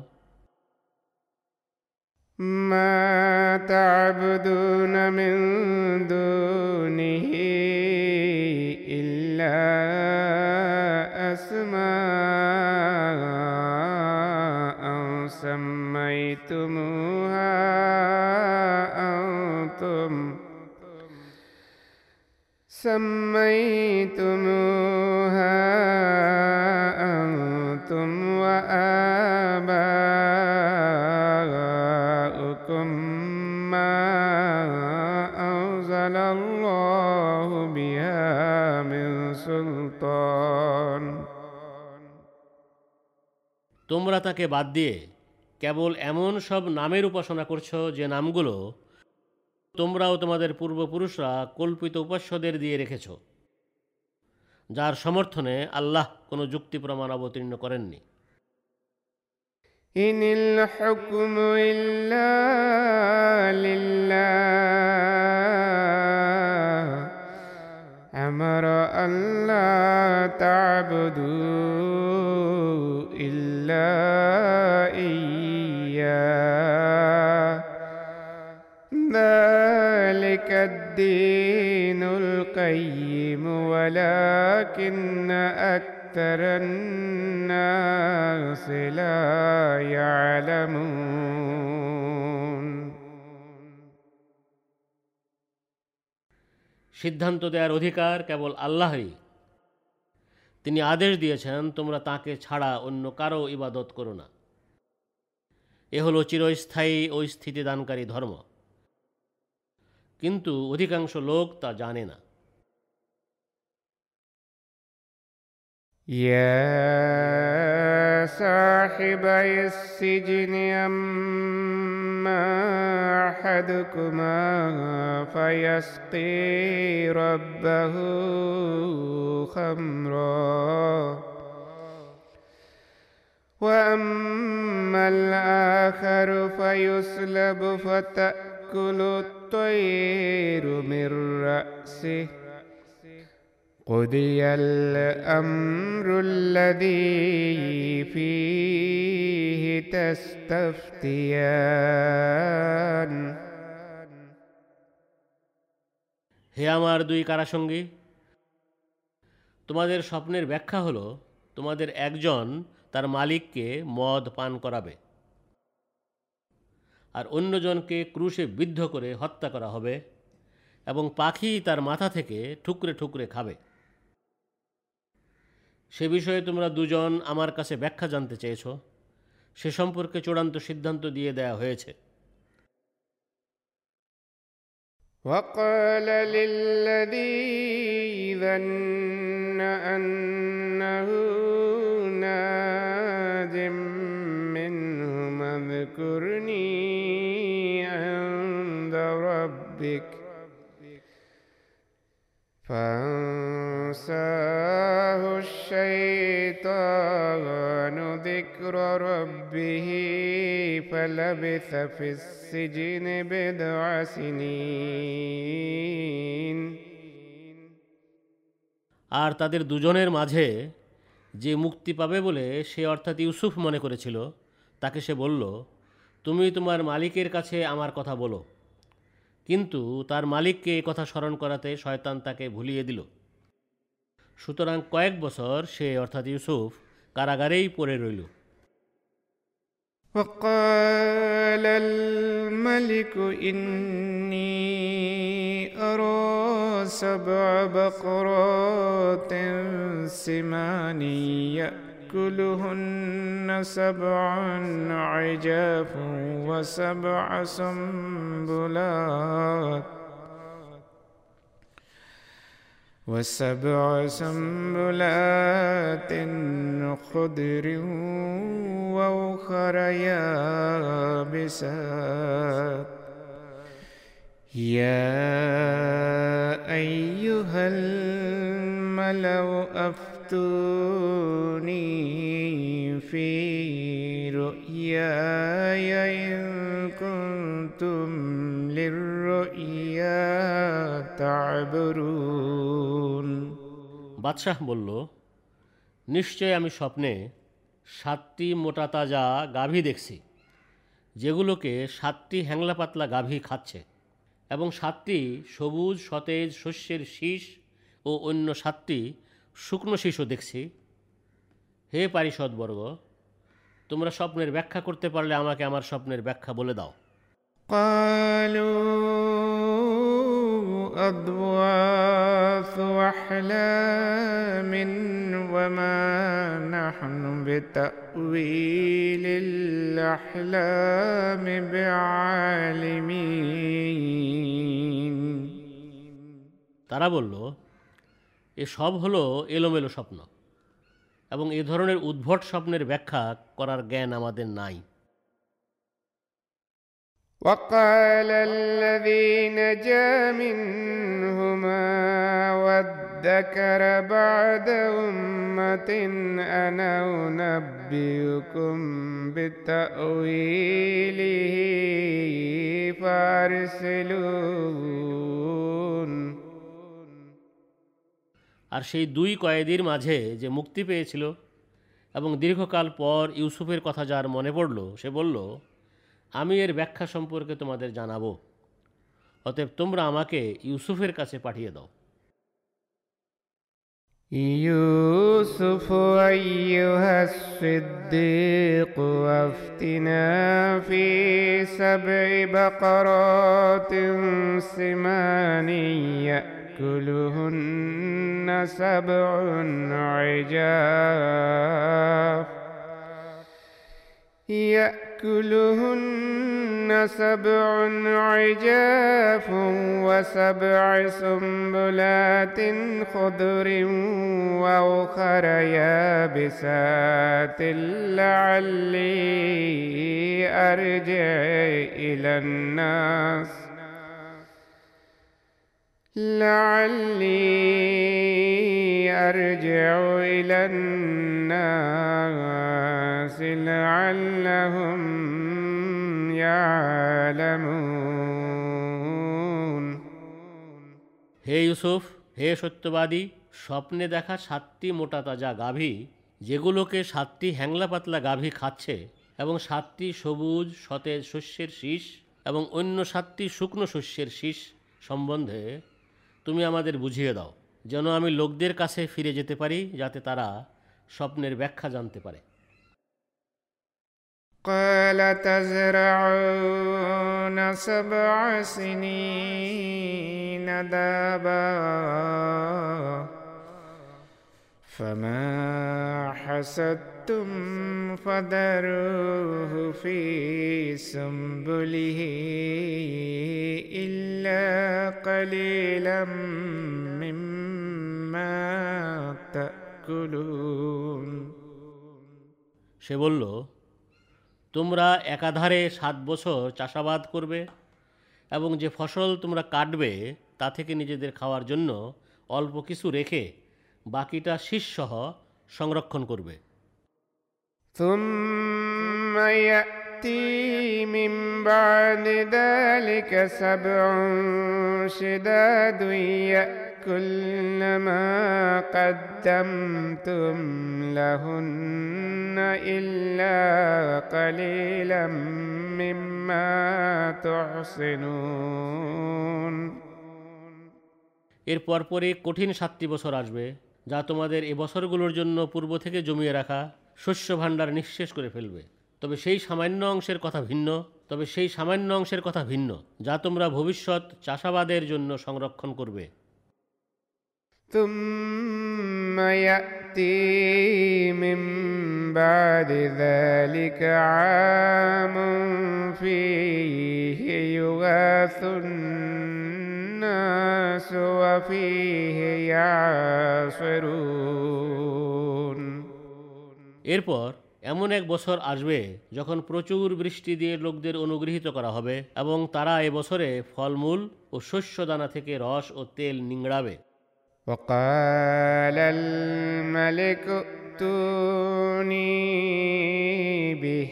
ما تعبدون من دونه إلا أسماء سميتموها أنتم وآباؤكم ما তোমরা তাকে বাদ দিয়ে কেবল এমন সব নামের উপাসনা করছো যে নামগুলো তোমরাও তোমাদের পূর্বপুরুষরা কল্পিত উপাস্যদের দিয়ে রেখেছ, যার সমর্থনে আল্লাহ কোনো যুক্তি প্রমাণ অবতীর্ণ করেননি। ইনিল হুকমু ইল্লা লিল্লাহ আমারা আল্লা তা'বুদু ইল্লা ইয়্যাহ যালিকা আদ-দীনুল কাইয়্যিম ওয়ালাকিন্না আকতারান নাসি লা ইয়ালামুন। সিদ্ধান্ত দেওয়ার অধিকার কেবল আল্লাহরই। তিনি আদেশ দিয়েছেন তোমরা তাকে ছাড়া অন্য কারো ইবাদত করো না। এ হলো চিরস্থায়ী ও স্থিতিদানকারী ধর্ম, কিন্তু অধিকাংশ লোক তা জানে না। ইয়া সাহিবাইস সিজনি আম্মা আহাদুকুমা ফায়াসকি রাব্বাহু খামরা وأما الآخر فيسلب فتأكل الطير من رأسه قضي الأمر الذي فيه تستفتيان। হে আমার দুই কারাসঙ্গী, তোমাদের স্বপ্নের ব্যাখ্যা হলো তোমাদের একজন তার মালিককে মদ পান করাবে, আর অন্যজনকে ক্রুশে বিদ্ধ করে হত্যা করা হবে এবং পাখি তার মাথা থেকে ঠুকরে ঠুকরে খাবে। সে বিষয়ে তোমরা দুজন আমার কাছে ব্যাখ্যা জানতে চেয়েছ, সে সম্পর্কে চূড়ান্ত সিদ্ধান্ত দিয়ে দেয়া হয়েছে। وقال للذي ظن أنه ناج منهم اذكرني عند ربك فأنساه الشيطان ذكر ربه فلبث في السجن بضع سنين। আর তাদের দুজনের মাঝে যে মুক্তি পাবে বলে সে অর্থাৎ ইউসুফ মনে করেছিল, তাকে সে বলল, তুমি তোমার মালিকের কাছে আমার কথা বলো। কিন্তু তার মালিককে এ কথা স্মরণ করাতে শয়তান তাকে ভুলিয়ে দিল। সুতরাং কয়েক বছর সে অর্থাৎ ইউসুফ কারাগারেই পড়ে রইল। وقال الملك إني أرى سبع بقرات سمان يأكلهن سبع عجاف وسبع سنبلات خضر وأخر يابسات يا أيها الملأ أفتوني في رؤياي إن كنتم للرؤيا تعبرون। বাদশাহ বলল, নিশ্চয় আমি স্বপ্নে 7টি মোটা তাজা গাভী দেখছি, যেগুলোকে 7টি হ্যাংলা পাতলা গাভী খাচ্ছে, এবং 7টি সবুজ সতেজ শস্যের শীষ ও অন্য 7টি শুকনো শীষও দেখছি। হে পারিষদবর্গ, তোমরা স্বপ্নের ব্যাখ্যা করতে পারলে আমাকে আমার স্বপ্নের ব্যাখ্যা বলে দাও। قالوا أضغاث أحلام وما نحن بتأويل الأحلام بعالمين। তারা বলল, এ সব হলো এলোমেলো স্বপ্ন, এবং এ ধরনের উদ্ভট স্বপ্নের ব্যাখ্যা করার জ্ঞান আমাদের নাই। وقال الذي نجا منهما وادكر بعد أمة أنا أنبئكم بتأويله فأرسلون। আর সেই দুই কয়েদির মাঝে যে মুক্তি পেয়েছিল এবং দীর্ঘকাল পর ইউসুফের কথা যার মনে পড়ল, সে বলল, আমি এর ব্যাখ্যা সম্পর্কে তোমাদের জানাবো, অতএব তোমরা আমাকে ইউসুফের কাছে পাঠিয়ে দাও। يوسف أيها الصديق وافتنا في 7 بقرات سمان يأكلهن 7 عجاف و7 سنبلات خضر وأخر يابسات لعلي أرجع إلى الناس لعلهم يعلمون। হে ইউসুফ, হে সত্যবাদী, স্বপ্নে দেখা 7টি মোটা তাজা গাভী, যেগুলোকে 7টি হ্যাংলা পাতলা গাভী খাচ্ছে, এবং 7টি সবুজ সতেজ শস্যের শীষ এবং অন্য 7টি শুকনো শস্যের শীষ সম্বন্ধে তুমি আমাদের বুঝিয়ে দাও, যেন আমি লোকদের কাছে ফিরে যেতে পারি, যাতে তারা স্বপ্নের ব্যাখ্যা জানতে পারে। قال تزرعون 7 سنين دابا فما حصدتم فذروه في سنبله إلا قليلا مما تأكلون। সে বলল, তোমরা একাধারে 7 বছর চাষাবাদ করবে এবং যে ফসল তোমরা কাটবে তা থেকে নিজেদের খাওয়ার জন্য অল্প কিছু রেখে বাকিটা শীষসহ সংরক্ষণ করবে। ثم يأتي من بعد ذلك 7 شداد يأكلن ما قدمتم لهن إلا قليلا مما تحصنون। এর পরপরই কঠিন 7টি বছর আসবে, যা তোমাদের এ বছরগুলোর জন্য পূর্ব থেকে জমিয়ে রাখা শস্য ভাণ্ডার নিঃশেষ করে ফেলবে। তবে সেই সামান্য অংশের কথা ভিন্ন যা তোমরা ভবিষ্যৎ চাষাবাদের জন্য সংরক্ষণ করবে। ثم يأتي من بعد ذلك عام فيه يغاث الناس وفيه يعصرون। এরপর এমন এক বছর আসবে যখন প্রচুর বৃষ্টি দিয়ে লোকদের অনুগৃহীত করা হবে এবং তারা এ বছরে ফলমূল ও শস্য দানা থেকে রস ও তেল নিংড়াবে। وقال الملك ائتوني به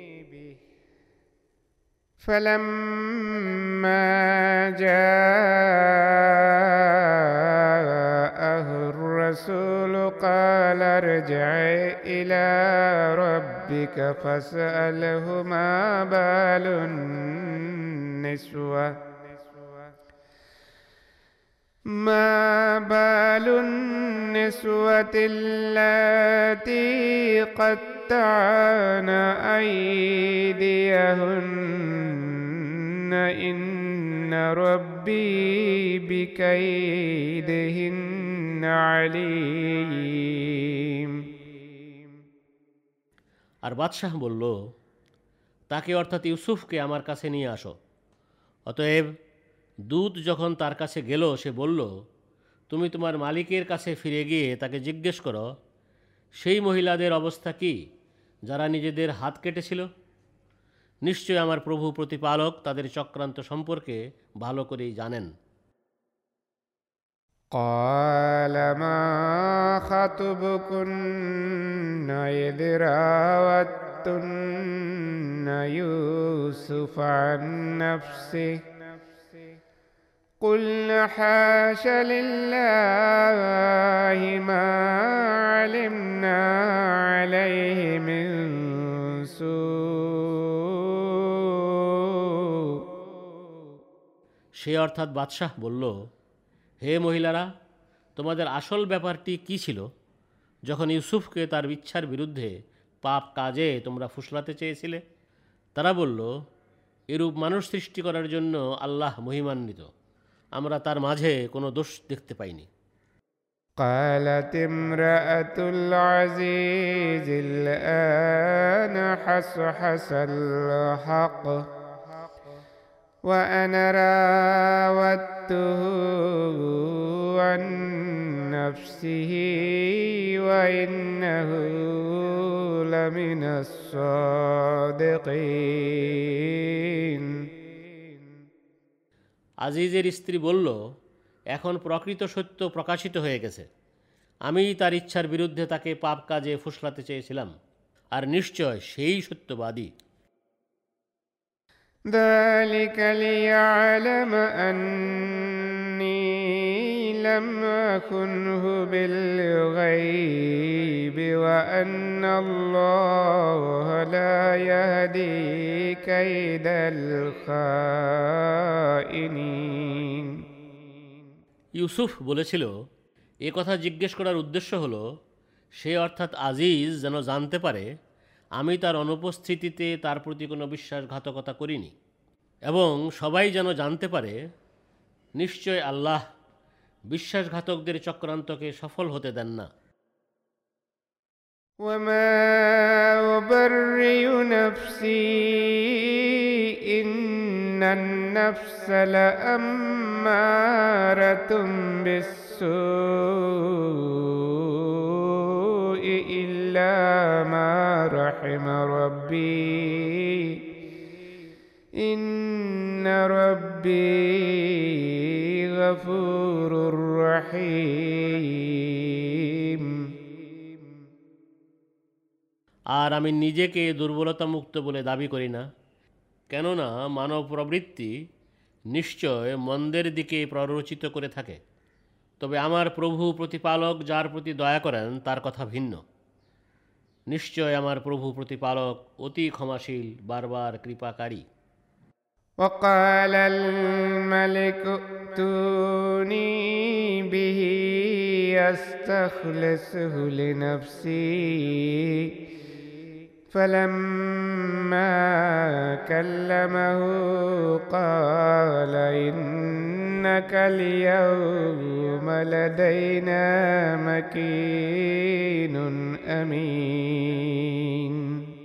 فلما جاءه الرسول قال ارجع إلى ربك فاسأله ما بال النسوة اللاتي قطعن أيديهن إن ربي بكيدهن عليم। আর বাদশাহ বলল, তাকে অর্থাৎ ইউসুফকে আমার কাছে নিয়ে আসো। অতএব দূত যখন তার কাছে গেল, সে বলল, তুমি তোমার মালিকের কাছে ফিরে গিয়ে তাকে জিজ্ঞেস করো, সেই মহিলাদের অবস্থা কি যারা নিজেদের হাত কেটেছিল? নিশ্চয় আমার প্রভু প্রতিপালক তাদের চক্রান্ত সম্পর্কে ভালো করেই জানেন। قال ما خطبكن إذ راوتن يوسف عن نفسه قلنا حاش لله ما علمنا عليه من سوء। সে অর্থাৎ বাদশাহ বলল, হে মহিলারা, তোমাদের আসল ব্যাপারটি কি ছিল যখন ইউসুফকে তার ইচ্ছার বিরুদ্ধে পাপ কাজে তোমরা ফুসলাতে চেয়েছিলে? তারা বলল, এরূপ মানুষ সৃষ্টি করার জন্য আল্লাহ মহিমান্বিত, আমরা তার মাঝে কোনো দোষ দেখতে পাইনি। قالت امرأة العزيز الآن حصحص الحق وأنا راودته عن نفسه وإنه لمن الصادقين। আজিজের স্ত্রী বলল, এখন প্রকৃত সত্য প্রকাশিত হয়ে গেছে, আমি তার ইচ্ছার বিরুদ্ধে তাকে পাপ কাজে ফুসলাতে চেয়েছিলাম, আর নিশ্চয় সেই সত্যবাদী। ذلك ليعلم أني لم أخنه بالغيب وأن الله لا يهدي كيد الخائنين। ইউসুফ বলেছিল, এ কথা জিজ্ঞেস করার উদ্দেশ্য হলো, সে অর্থাৎ আজিজ যেন জানতে পারে আমি তার অনুপস্থিতিতে তার প্রতি কোনো বিশ্বাসঘাতকতা করিনি, এবং সবাই যেন জানতে পারে নিশ্চয় আল্লাহ বিশ্বাসঘাতকদের চক্রান্তকে সফল হতে দেন না। وما أبرئ نفسي إن النفس لأمارة بالسوء إلا ما رحم ربي إن ربي غفور رحيم। আর আমি নিজেকে দুর্বলতা মুক্ত বলে দাবি করি না, কেননা মানব প্রবৃত্তি নিশ্চয় মন্দের দিকে প্ররোচিত করে থাকে, তবে আমার প্রভু প্রতিপালক যার প্রতি দয়া করেন তার কথা ভিন্ন। নিশ্চয় আমার প্রভু প্রতিপালক অতি ক্ষমাশীল, বারবার কৃপাকারী। وقال الملك ائتوني به أستخلصه لنفسي فلما كلمه قال إنك اليوم لدينا مكين أمين।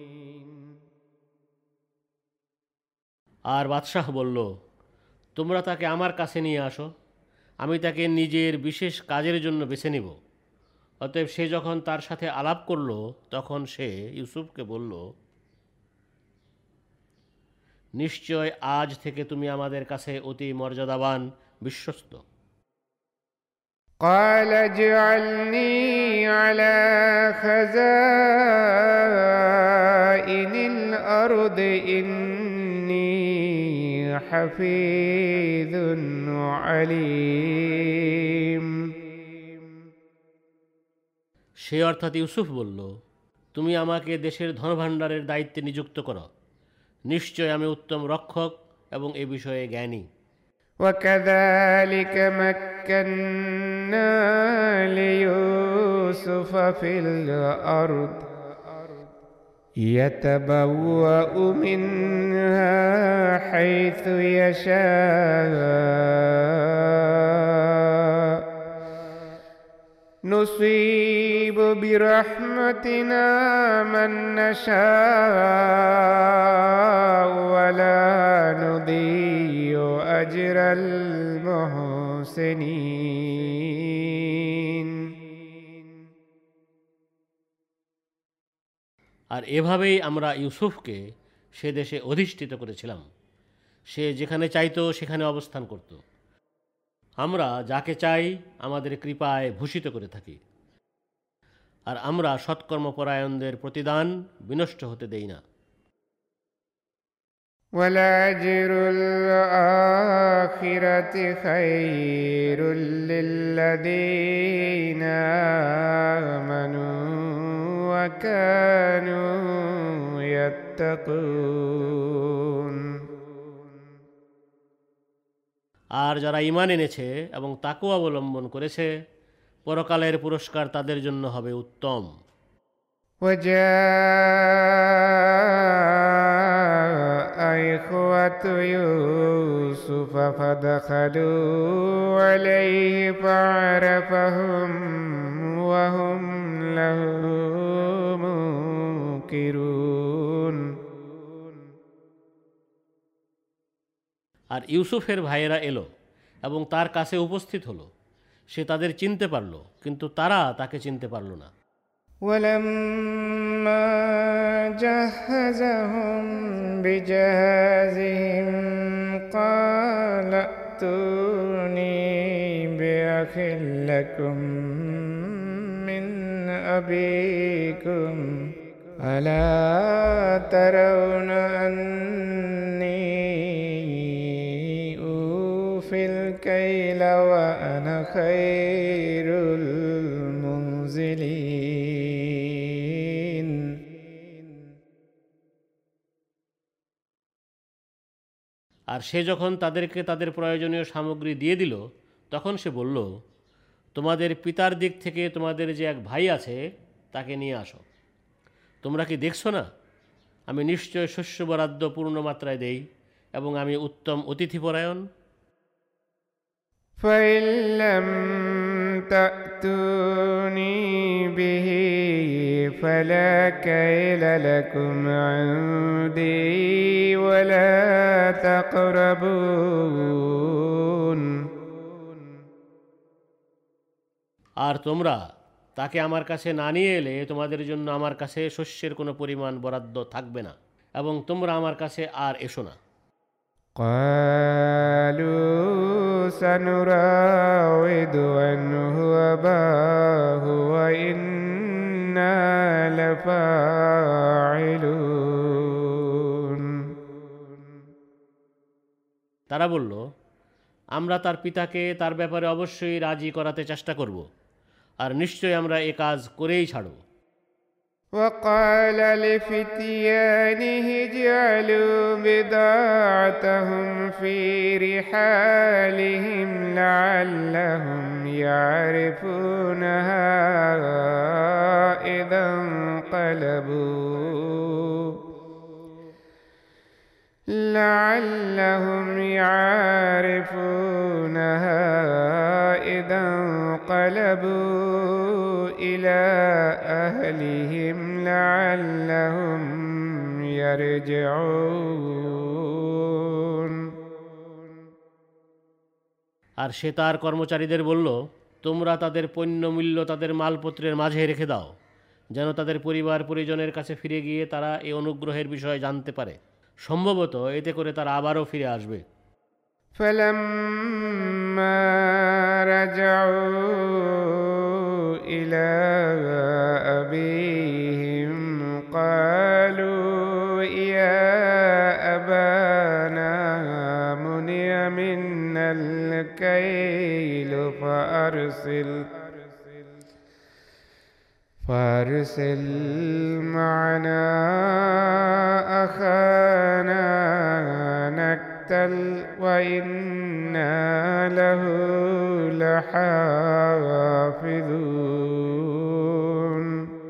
আর বাদশাহ বলল, তোমরা তাকে আমার কাছে নিয়ে আসো, আমি তাকে নিজের বিশেষ কাজের জন্য বেছে নিব। অতএব সে যখন তার সাথে আলাপ করল তখন সে ইউসুফকে বলল, নিশ্চয় আজ থেকে তুমি আমাদের কাছে অতি মর্যাদাবান, বিশ্বস্ত। قال اجعلني على خزائن الأرض إني حفيظ عليم। সে অর্থাৎ ইউসুফ বলল, তুমি আমাকে দেশের ধনভাণ্ডারের দায়িত্বে নিযুক্ত করো, নিশ্চয় আমি উত্তম রক্ষক এবং এ বিষয়ে জ্ঞানী। وكذلك مكنا ليوسف في الأرض يتبوأ منها حيث يشاء نصيب برحمتنا من نشاء ولا نضيع أجر المحسنين। আর এভাবেই আমরা ইউসুফকে সে দেশে অধিষ্ঠিত করেছিলাম। সে যেখানে চাইতো সেখানে অবস্থান করত। আমরা যাকে চাই আমাদের কৃপায় ভূষিত করে থাকি, আর আমরা সৎকর্মপরায়ণদের প্রতিদান বিনষ্ট হতে দেই না। ولأجر الآخرة خير للذين آمنوا وكانوا يتقون। আর যারা ঈমান এনেছে এবং তাকওয়া অবলম্বন করেছে, পরকালের পুরস্কার তাদের জন্য হবে উত্তম। وجاء إخوة يوسف فدخلوا عليه فعرفهم وهم له منكرون। আর ইউসুফের ভাইয়েরা এলো এবং তার কাছে উপস্থিত হলো। সে তাদের চিনতে পারল, কিন্তু তারা তাকে চিনতে পারল না। ولما جهزهم بجهازهم قال ائتوني بأخ لكم من أبيكم ألا ترون أني أوفي الكيل وأنا خير المنزلين। আর সে যখন তাদেরকে তাদের প্রয়োজনীয় সামগ্রী দিয়ে দিল, তখন সে বলল, তোমাদের পিতার দিক থেকে তোমাদের যে এক ভাই আছে তাকে নিয়ে আসো। তোমরা কি দেখছো না, আমি নিশ্চয় শস্য বরাদ্দ পূর্ণ মাত্রায় দেই এবং আমি উত্তম অতিথিপরায়ণ। فإن لم تأتوني به فلا كيل لكم عندي ولا تقربون। আর তোমরা তাকে আমার কাছে না নিয়ে এলে তোমাদের জন্য আমার কাছে শস্যের কোনো পরিমাণ বরাদ্দ থাকবে না, এবং তোমরা আমার কাছে আর এসো না। قالوا سنراود عنه أباه وإنا لفاعلون। তারা বলল, আমরা তার পিতাকে তার ব্যাপারে অবশ্যই রাজি করাতে চেষ্টা করব, আর নিশ্চয়ই আমরা এ কাজ করেই ছাড়ব। وقال لفتيانه اجعلوا بضاعتهم في رحالهم لعلهم يعرفونها إذا انقلبوا إلى أهلهم لعلهم يرجعون। আর সে তার কর্মচারীদের বলল, তোমরা তাদের পণ্যমূল্য তাদের মালপত্রের মাঝে রেখে দাও, যেন তাদের পরিবার পরিজনের কাছে ফিরে গিয়ে তারা এই অনুগ্রহের বিষয়ে জানতে পারে। সম্ভবত এতে করে তারা আবারও ফিরে আসবে। فلما رجعوا إلى أبيهم قالوا يا أبانا منع منا الكيل فأرسل معنا أخانا نكتل وإنا له لحافظون।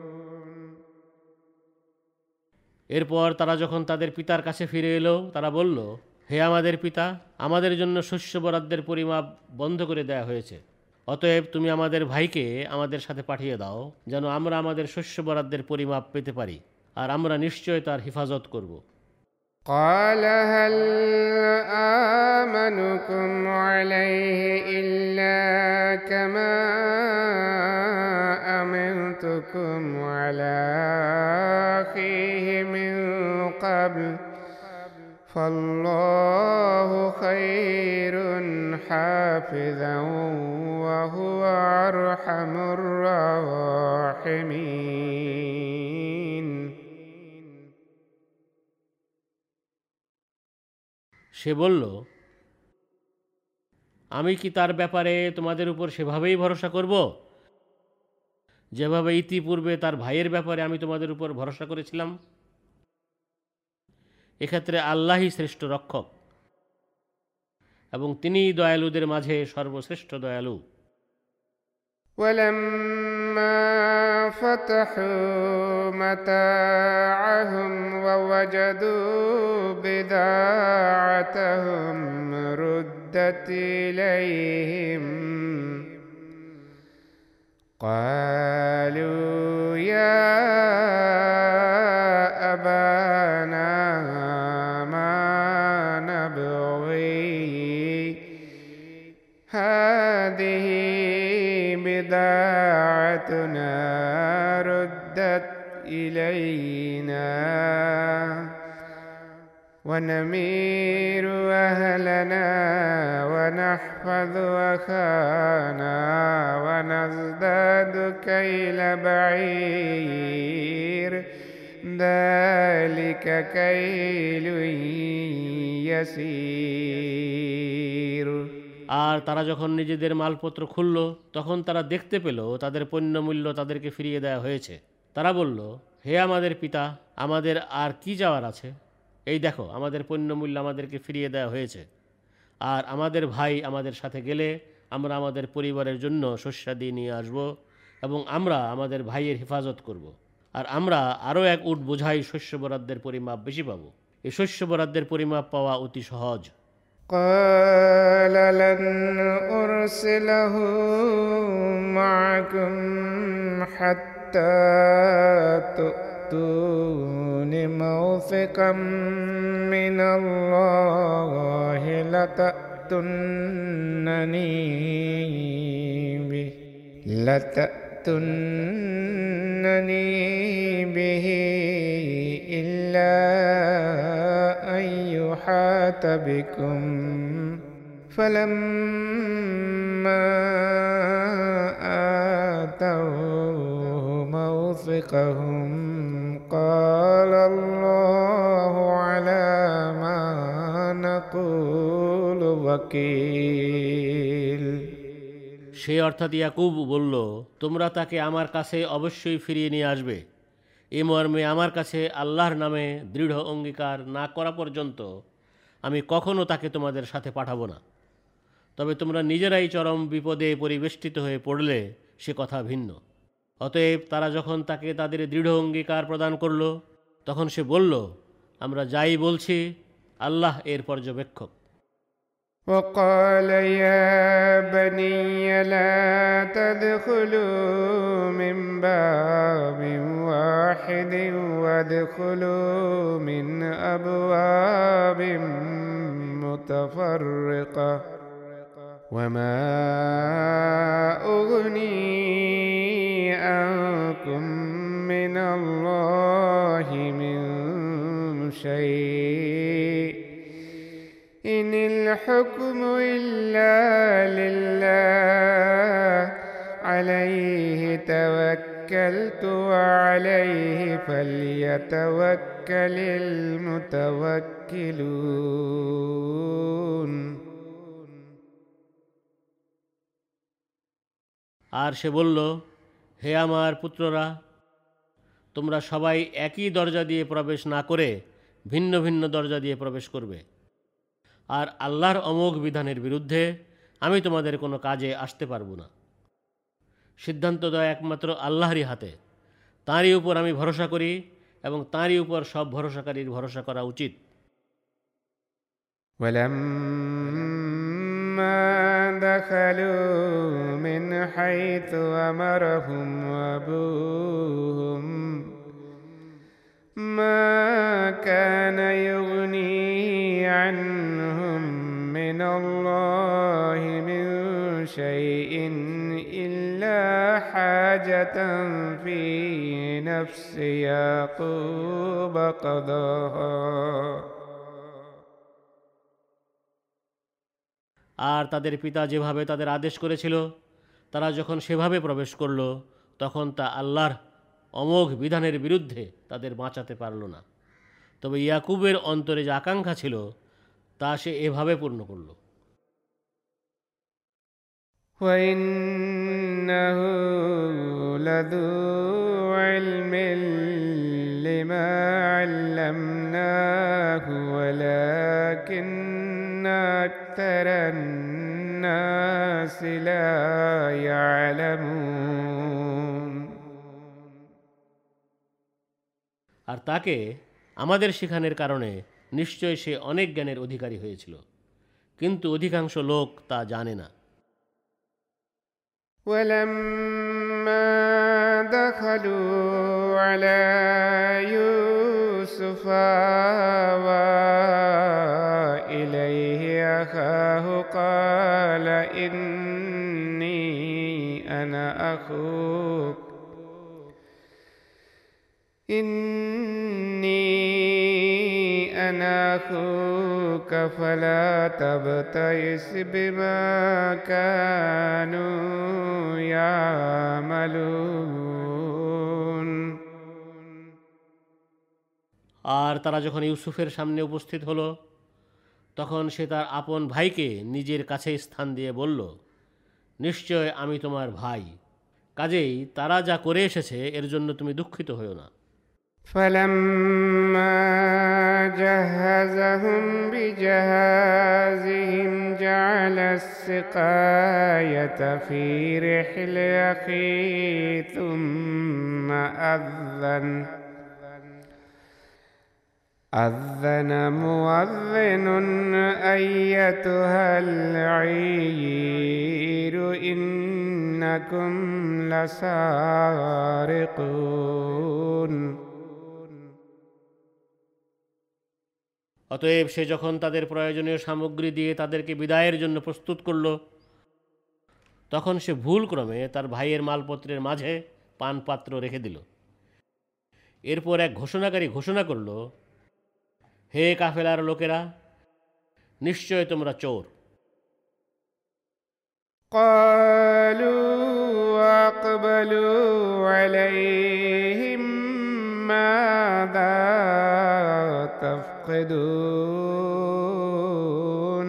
এরপর তারা যখন তাদের পিতার কাছে ফিরে এলো, তারা বলল, হে আমাদের পিতা, আমাদের জন্য শস্য বরাদ্দের পরিমাপ বন্ধ করে দেয়া হয়েছে। অতএব তুমি আমাদের ভাইকে আমাদের সাথে পাঠিয়ে দাও, যেন আমরা আমাদের শস্য বরাদ্দের পরিমাপ পেতে পারি, আর আমরা নিশ্চয় তার হিফাজত করব। قال هل آمنكم عليه إلا كما أمنتكم على أخيه قبل فالله خير حافظا وهو أرحم الراحمين সে বলল, আমি কি তার ব্যাপারে তোমাদের উপর সেভাবেই ভরসা করব যেভাবে ইতিপূর্বে তার ভাইয়ের ব্যাপারে আমি তোমাদের উপর ভরসা করেছিলাম? এক্ষেত্রে আল্লাহই শ্রেষ্ঠ রক্ষক এবং তিনিই দয়ালুদের মাঝে সর্বশ্রেষ্ঠ দয়ালু। ولما فتحوا متاعهم ووجدوا بضاعتهم ردت إليهم قالوا يا أبانا ما نبغي هذه بضاعتنا ردت إلينا ونمير أهلنا ونحفظ أخانا ونزداد كيل بعير ذلك كيل يسير আর তারা যখন নিজেদের মালপত্র খুলল তখন তারা দেখতে পেল তাদের পণ্যমূল্য তাদেরকে ফিরিয়ে দেওয়া হয়েছে। তারা বলল, হে আমাদের পিতা, আমাদের আর কি যাওয়ার আছে? এই দেখো, আমাদের পণ্যমূল্য আমাদেরকে ফিরিয়ে দেওয়া হয়েছে, আর আমাদের ভাই আমাদের সাথে গেলে আমরা আমাদের পরিবারের জন্য শস্যাদি নিয়ে আসব এবং আমরা আমাদের ভাইয়ের হেফাজত করব, আর আমরা আরও এক উট বোঝাই শস্য বরাদ্দের পরিমাপ বেশি পাব। এই শস্য বরাদ্দের পরিমাপ পাওয়া অতি সহজ। قال لن أرسله معكم حتى تؤتون موثقا من الله لتأتونني به إلا أن يحاط بكم فلما آتوه موثقهم قال الله على ما نقول وكيل। সে অর্থাৎ ইয়াকুব বলল, তোমরা তাকে আমার কাছে অবশ্যই ফিরিয়ে নিয়ে আসবে। এ মর্মে আমার কাছে আল্লাহর নামে দৃঢ় অঙ্গীকার না করা পর্যন্ত আমি কখনও তাকে তোমাদের সাথে পাঠাবো না। তবে তোমরা নিজেরাই চরম বিপদে পরিবেষ্টিত হয়ে পড়লে সে কথা ভিন্ন। অতএব তারা যখন তাকে তাদের দৃঢ় অঙ্গীকার প্রদান করল তখন সে বলল, আমরা যাই বলছি, আল্লাহ এর পর্যবেক্ষক। وقال يا بني لا تدخلوا من باب واحد وادخلوا من أبواب متفرقة وما أغني عنكم من الله من شيء إن الحكم إلا لله عليه توكلت وعليه فليتوكل المتوكلون। আর সে বলল, হে আমার পুত্ররা, তোমরা সবাই একই দরজা দিয়ে প্রবেশ না করে ভিন্ন ভিন্ন দরজা দিয়ে প্রবেশ করবে, আর আল্লাহর অমোঘ বিধানের বিরুদ্ধে আমি তোমাদের কোনো কাজে আসতে পারবো না। সিদ্ধান্ত দেওয়া একমাত্র আল্লাহরই হাতে। তাঁরই উপর আমি ভরসা করি এবং তাঁরই উপর সব ভরসাকারীর ভরসা করা উচিত। ولما دخلوا من حيث أمرهم أبوهم ما كان يغني عنهم من الله من شيء إلا حاجة في نفس يعقوب قضاها আর তাদের পিতা যেভাবে তাদের আদেশ করেছিল তারা যখন সেভাবে প্রবেশ করল তখন তা আল্লাহর অমোঘ বিধানের বিরুদ্ধে তাদের বাঁচাতে পারল না। তবে ইয়াকুবের অন্তরে যে আকাঙ্ক্ষা ছিল তা সে এভাবে পূর্ণ করল। وإنه لذو علم لما علمناه ولكن أكثر الناس لا يعلمون আর তাকে আমাদের শিখানোর কারণে নিশ্চয় সে অনেক জ্ঞানের অধিকারী হয়েছিল, কিন্তু অধিকাংশ লোক তা জানে না। ولما دخلوا على يوسف آوى إليه أخاه قال إني أنا أخوك فلا تبتئس بما كانوا يعملون আর তারা যখন ইউসুফের সামনে উপস্থিত হলো তখন সে তার আপন ভাইকে নিজের কাছে স্থান দিয়ে বলল, নিশ্চয় আমি তোমার ভাই, কাজেই তারা যা করে এসেছে এর জন্য তুমি দুঃখিত হও না। فلما جهزهم بجهازهم جعل السقاية في رحل أخيه ثم أذن مؤذن أيتها العير إنكم لسارقون অতএব সে যখন তাদের প্রয়োজনীয় সামগ্রী দিয়ে তাদেরকে বিদায়ের জন্য প্রস্তুত করল তখন সে ভুলক্রমে তার ভাইয়ের মালপত্রের মাঝে পানপাত্র রেখে দিল। এরপর এক ঘোষণাকারী ঘোষণা করল, হে কাফেলার লোকেরা, নিশ্চয় তোমরা চোর। قالوا وأقبلوا عليهم ماذا تفقدون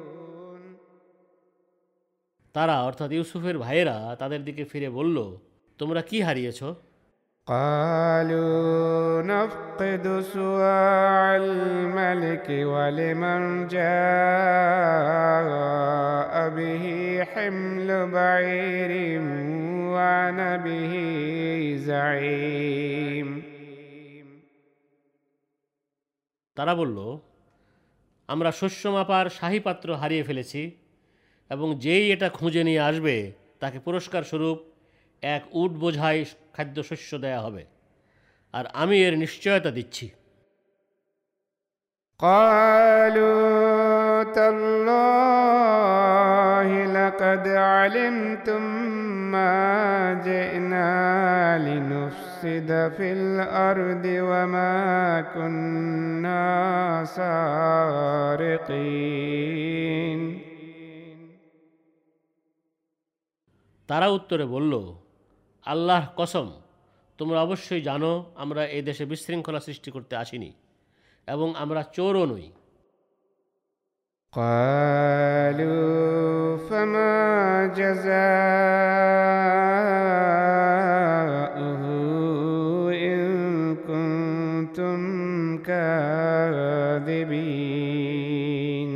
তারা অর্থাৎ ইউসুফের ভাইয়েরা তাদের দিকে ফিরে বলল, তোমরা কি হারিয়েছ? قالوا نفقد سواع الملك ولمن جاء به حمل بعير وأنا به زعيم তারা বলল, আমরা শস্য মাপার শাহী পাত্র হারিয়ে ফেলেছি এবং যেই এটা খুঁজে নিয়ে আসবে তাকে পুরস্কার স্বরূপ এক উট বোঝাই খাদ্যশস্য দেয়া হবে, আর আমি এর নিশ্চয়তা দিচ্ছি। قالوا تالله لقد علمتم ما جئنا لنفسد في الأرض وما كنا سارقين তারা উত্তরে বলল, আল্লাহর কসম, তোমরা অবশ্যই জানো আমরা এই দেশে বিশৃঙ্খলা সৃষ্টি করতে আসিনি এবং আমরা চোরও নই। قالوا فما جزاؤه إن كنتم كاذبين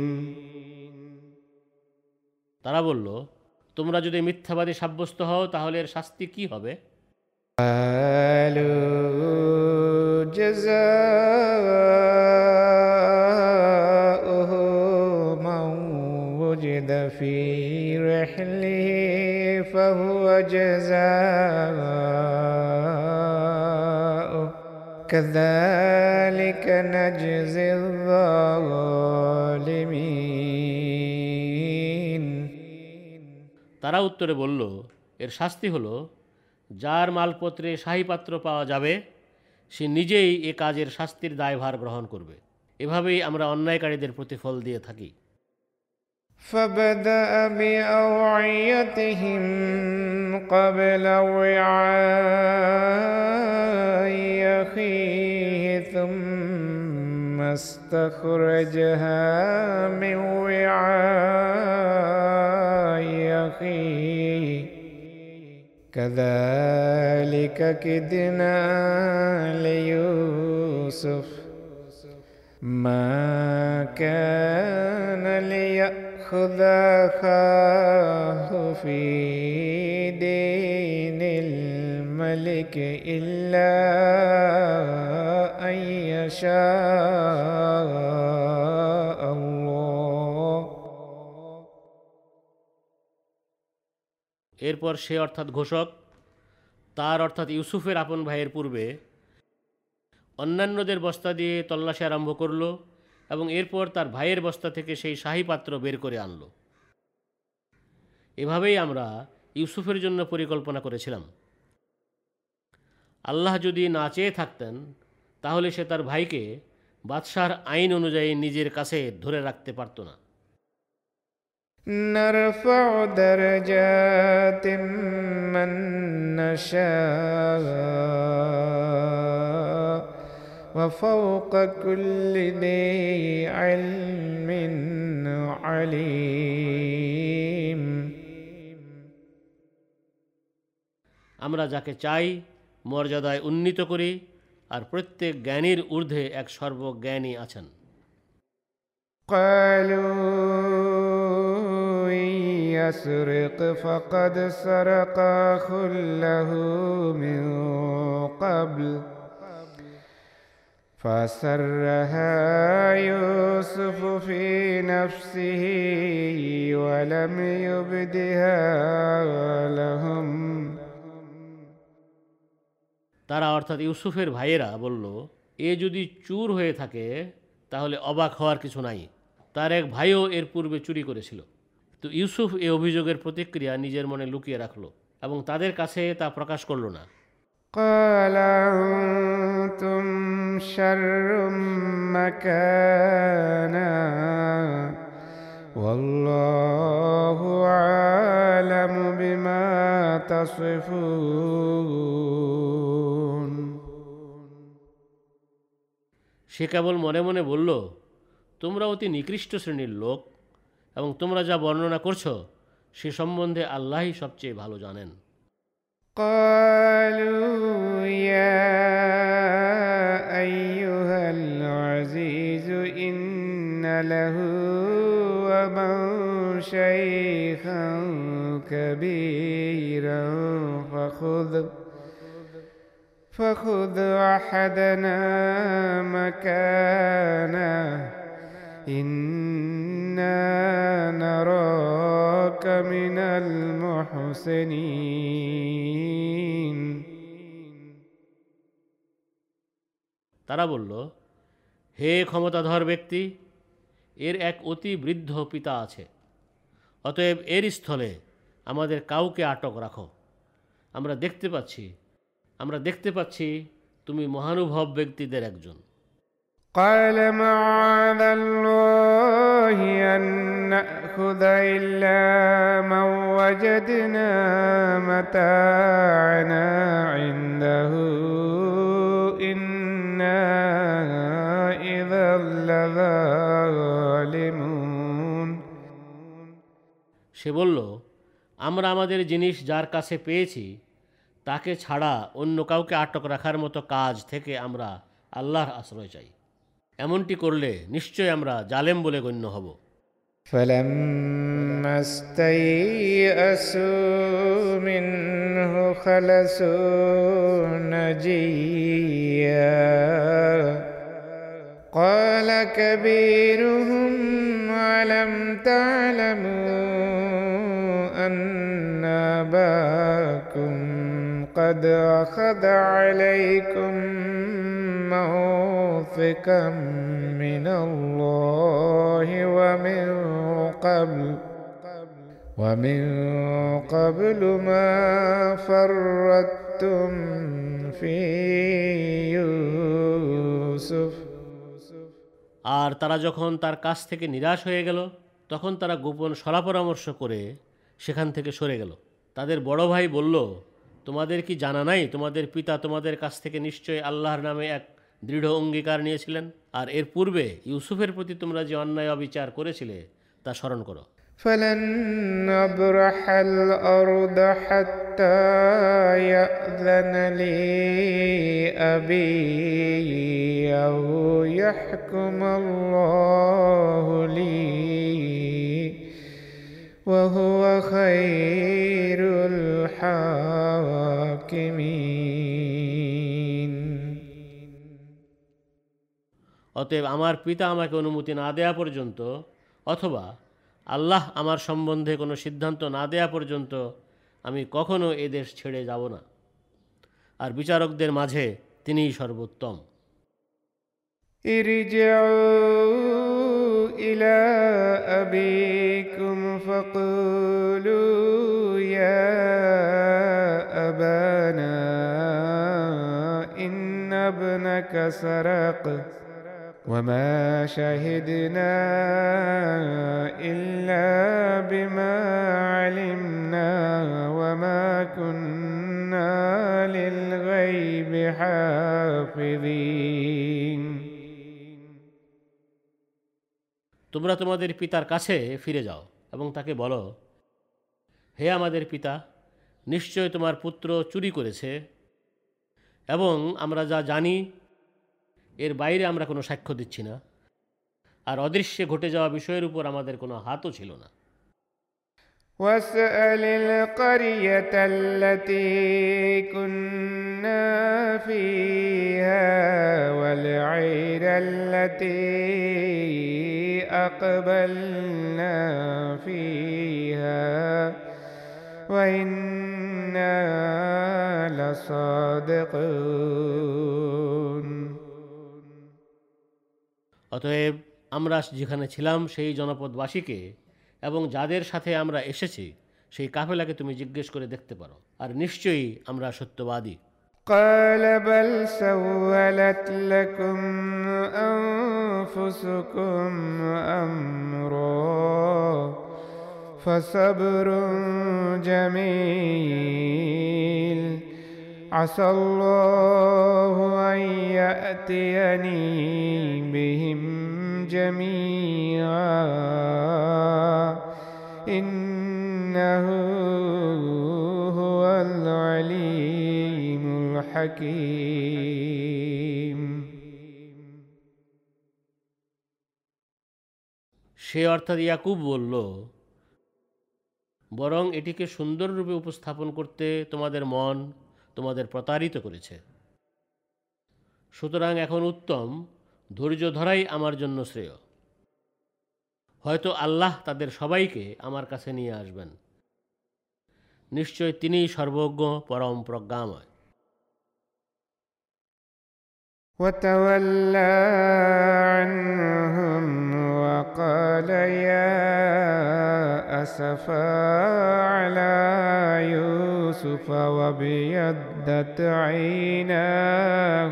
তারা বলল, তোমরা যদি মিথ্যাবাদী সাব্যস্ত হও তাহলে এর শাস্তি কি হবে? قالوا جزاؤه من وجد في رحله فهو جزاؤه كذلك نجزي الظالمين তারা উত্তরে বলল, এর শাস্তি হলো যার মালপত্রে শাহী পাত্র পাওয়া যাবে সে নিজেই এ কাজের শাস্তির দায়ভার গ্রহণ করবে। এভাবেই আমরা অন্যায়কারীদের প্রতিফল দিয়ে থাকি। فبدأ بأوعيتهم قبل وعاء أخيه ثم استخرجها من وعاء أخيه كذلك كدنا ليوسف ما كان ليأخذ أخاه في دين الملك إلا أن يشاء الله। এরপর সে অর্থাৎ ঘোষক তার অর্থাৎ ইউসুফের আপন ভাইয়ের পূর্বে অন্যান্যদের বস্তা দিয়ে তল্লাশি আরম্ভ করল এবং এরপর তার ভাইয়ের বস্তা থেকে সেই শাহী পাত্র বের করে আনল। এভাবেই আমরা ইউসুফের জন্য পরিকল্পনা করেছিলাম। আল্লাহ যদি না চেয়ে থাকতেন তাহলে সে তার ভাইকে বাদশাহর আইন অনুযায়ী নিজের কাছে ধরে রাখতে পারত না। نرفع درجات من نشاء وفوق كل ذي علم عليم। আমরা যাকে চাই মর্যাদায় উন্নীত করি আর প্রত্যেক জ্ঞানীর ঊর্ধ্বে এক সর্বজ্ঞানী আছেন। قالوا إن يسرق فقد سرق أخ له من قبل فأسرها يوسف في نفسه ولم يبدها لهم। তারা অর্থাৎ ইউসুফের ভাইয়েরা বলল, এ যদি চুর হয়ে থাকে তাহলে অবাক হওয়ার কিছু নাই, তার এক ভাইও এর পূর্বে চুরি করেছিল। তো ইউসুফ এ অভিযোগের প্রতিক্রিয়া নিজের মনে লুকিয়ে রাখল এবং তাদের কাছে তা প্রকাশ করল না। قال أنتم شر مكانا والله أعلم بما تصفون। সে কেবল মনে মনে বলল, তোমরা অতি নিকৃষ্ট শ্রেণীর লোক এবং তোমরা যা বর্ণনা করছো সে সম্বন্ধে আল্লাহই সবচেয়ে ভালো জানেন। قالوا يا أيها العزيز إن له أبا شيخا كبيرا فخذ أحدنا مكانه إنا نراك من المحسنين। তারা বলল, হে ক্ষমতাধর ব্যক্তি, এর এক অতি বৃদ্ধ পিতা আছে, অতএব এর স্থলে আমাদের কাউকে আটক রাখো। আমরা দেখতে পাচ্ছি তুমি মহানুভব ব্যক্তিদের একজন। قال معاذ الله أن نأخذ إلا من وجدنا متاعنا عنده إنا إذا لظالمون। সে বলল, আমরা আমাদের জিনিস যার কাছে পেয়েছি তাকে ছাড়া অন্য কাউকে আটক রাখার মতো কাজ থেকে আমরা আল্লাহর আশ্রয় চাই। এমনটি করলে নিশ্চয় আমরা জালেম বলে গণ্য হব। فلما استيئسوا منه خلصوا نجيا قال كبيرهم ألم تعلموا أن أباكم قد أخذ عليكم موثقا من الله ومن قبل ما فرطتم في يوسف আর তারা যখন তার কাছ থেকে নিরাশ হয়ে গেল তখন তারা গোপন সলাপরামর্শ করে সেখান থেকে সরে গেল। তাদের বড় ভাই বলল, তোমাদের কি জানা নাই তোমাদের পিতা তোমাদের কাছ থেকে নিশ্চয়ই আল্লাহর নামে এক দৃঢ় অঙ্গীকার নিয়েছিলেন, আর এর পূর্বে ইউসুফের প্রতি তোমরা যে অন্যায় অবিচার করেছিলে তা স্মরণ করো। فلن نبرح الأرض حتى يأذن لي أبي أو يحكم الله لي وهو خير الحاكمين। অতএব আমার পিতা আমাকে অনুমতি না দেয়া পর্যন্ত অথবা আল্লাহ আমার সম্বন্ধে কোনো সিদ্ধান্ত না দেয়া পর্যন্ত আমি কখনো এ দেশ ছেড়ে যাব না, আর বিচারকদের মাঝে তিনিই সর্বোত্তম। ارجعوا إلى أبيكم فقولوا يا أبانا إن ابنك سرق وما شهدنا إلا بما علمنا وما كنا للغيب حافظين। তোমরা তোমাদের পিতার কাছে ফিরে যাও এবং তাকে বলো, হে আমাদের পিতা, নিশ্চয় তোমার পুত্র চুরি করেছে এবং আমরা যা জানি এর বাইরে আমরা কোনো সাক্ষ্য দিচ্ছি না, আর অদৃশ্যে ঘটে যাওয়া বিষয়ের উপর আমাদের কোনো হাতও ছিল না। واسأل القرية التي كنا فيها والعير التي أقبلنا فيها وإنا لصادقون। অতএব আমরা যেখানে ছিলাম সেই জনপদবাসীকে এবং যাদের সাথে আমরা এসেছি সেই কাফেলাকে তুমি জিজ্ঞেস করে দেখতে পারো, আর নিশ্চয়ই আমরা সত্যবাদী। قال بل سولت لكم أنفسكم أمرا فصبر جميل عسى الله أن يأتيني بهم جميعا إنه هو العليم الحكيم। সে অর্থাৎ ইয়াকুব বলল, বরং এটিকে সুন্দররূপে উপস্থাপন করতে তোমাদের মন তোমাদের প্রতারিত করেছে, সুতরাং এখন উত্তম ধৈর্য ধরাই আমার জন্য শ্রেয়। হয়তো আল্লাহ তাদের সবাইকে আমার কাছে নিয়ে আসবেন, নিশ্চয় তিনিই সর্বজ্ঞ পরম প্রজ্ঞাময়। وتولى عنهم وقال يا أسفا على يوسف وابيضت عيناه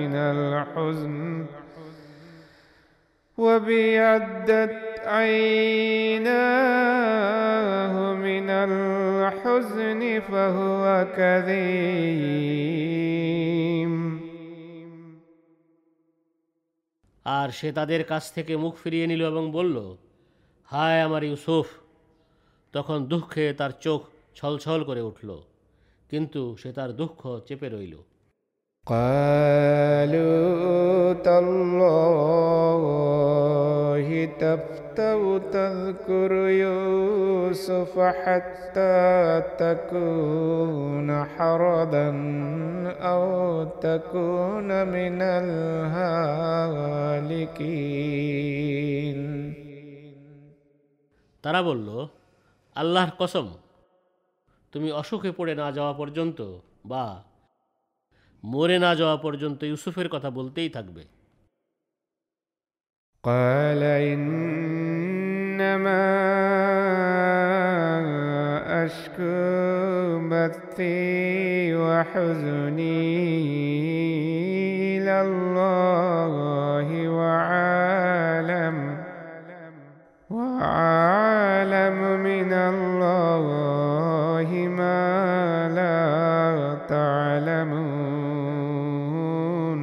من الحزن فهو كظيم। আর সে তাদের কাছ থেকে মুখ ফিরিয়ে নিল এবং বলল, হায় আমার ইউসুফ। তখন দুঃখে তার চোখ ছলছল করে উঠল, কিন্তু সে তার দুঃখ চেপে রইল। قالوا تالله تفتأ تذكر يوسف حتى تكون حرضا أو تكون من الهالكين। তারা বলল, আল্লাহর কসম, তুমি অসুখে পড়ে না যাওয়া পর্যন্ত বা মরে না যাওয়া পর্যন্ত ইউসুফের কথা বলতেই থাকবে। قال إنما أشكو بثي وحزني إلى الله وأعلم من الله ما لا تعلمون.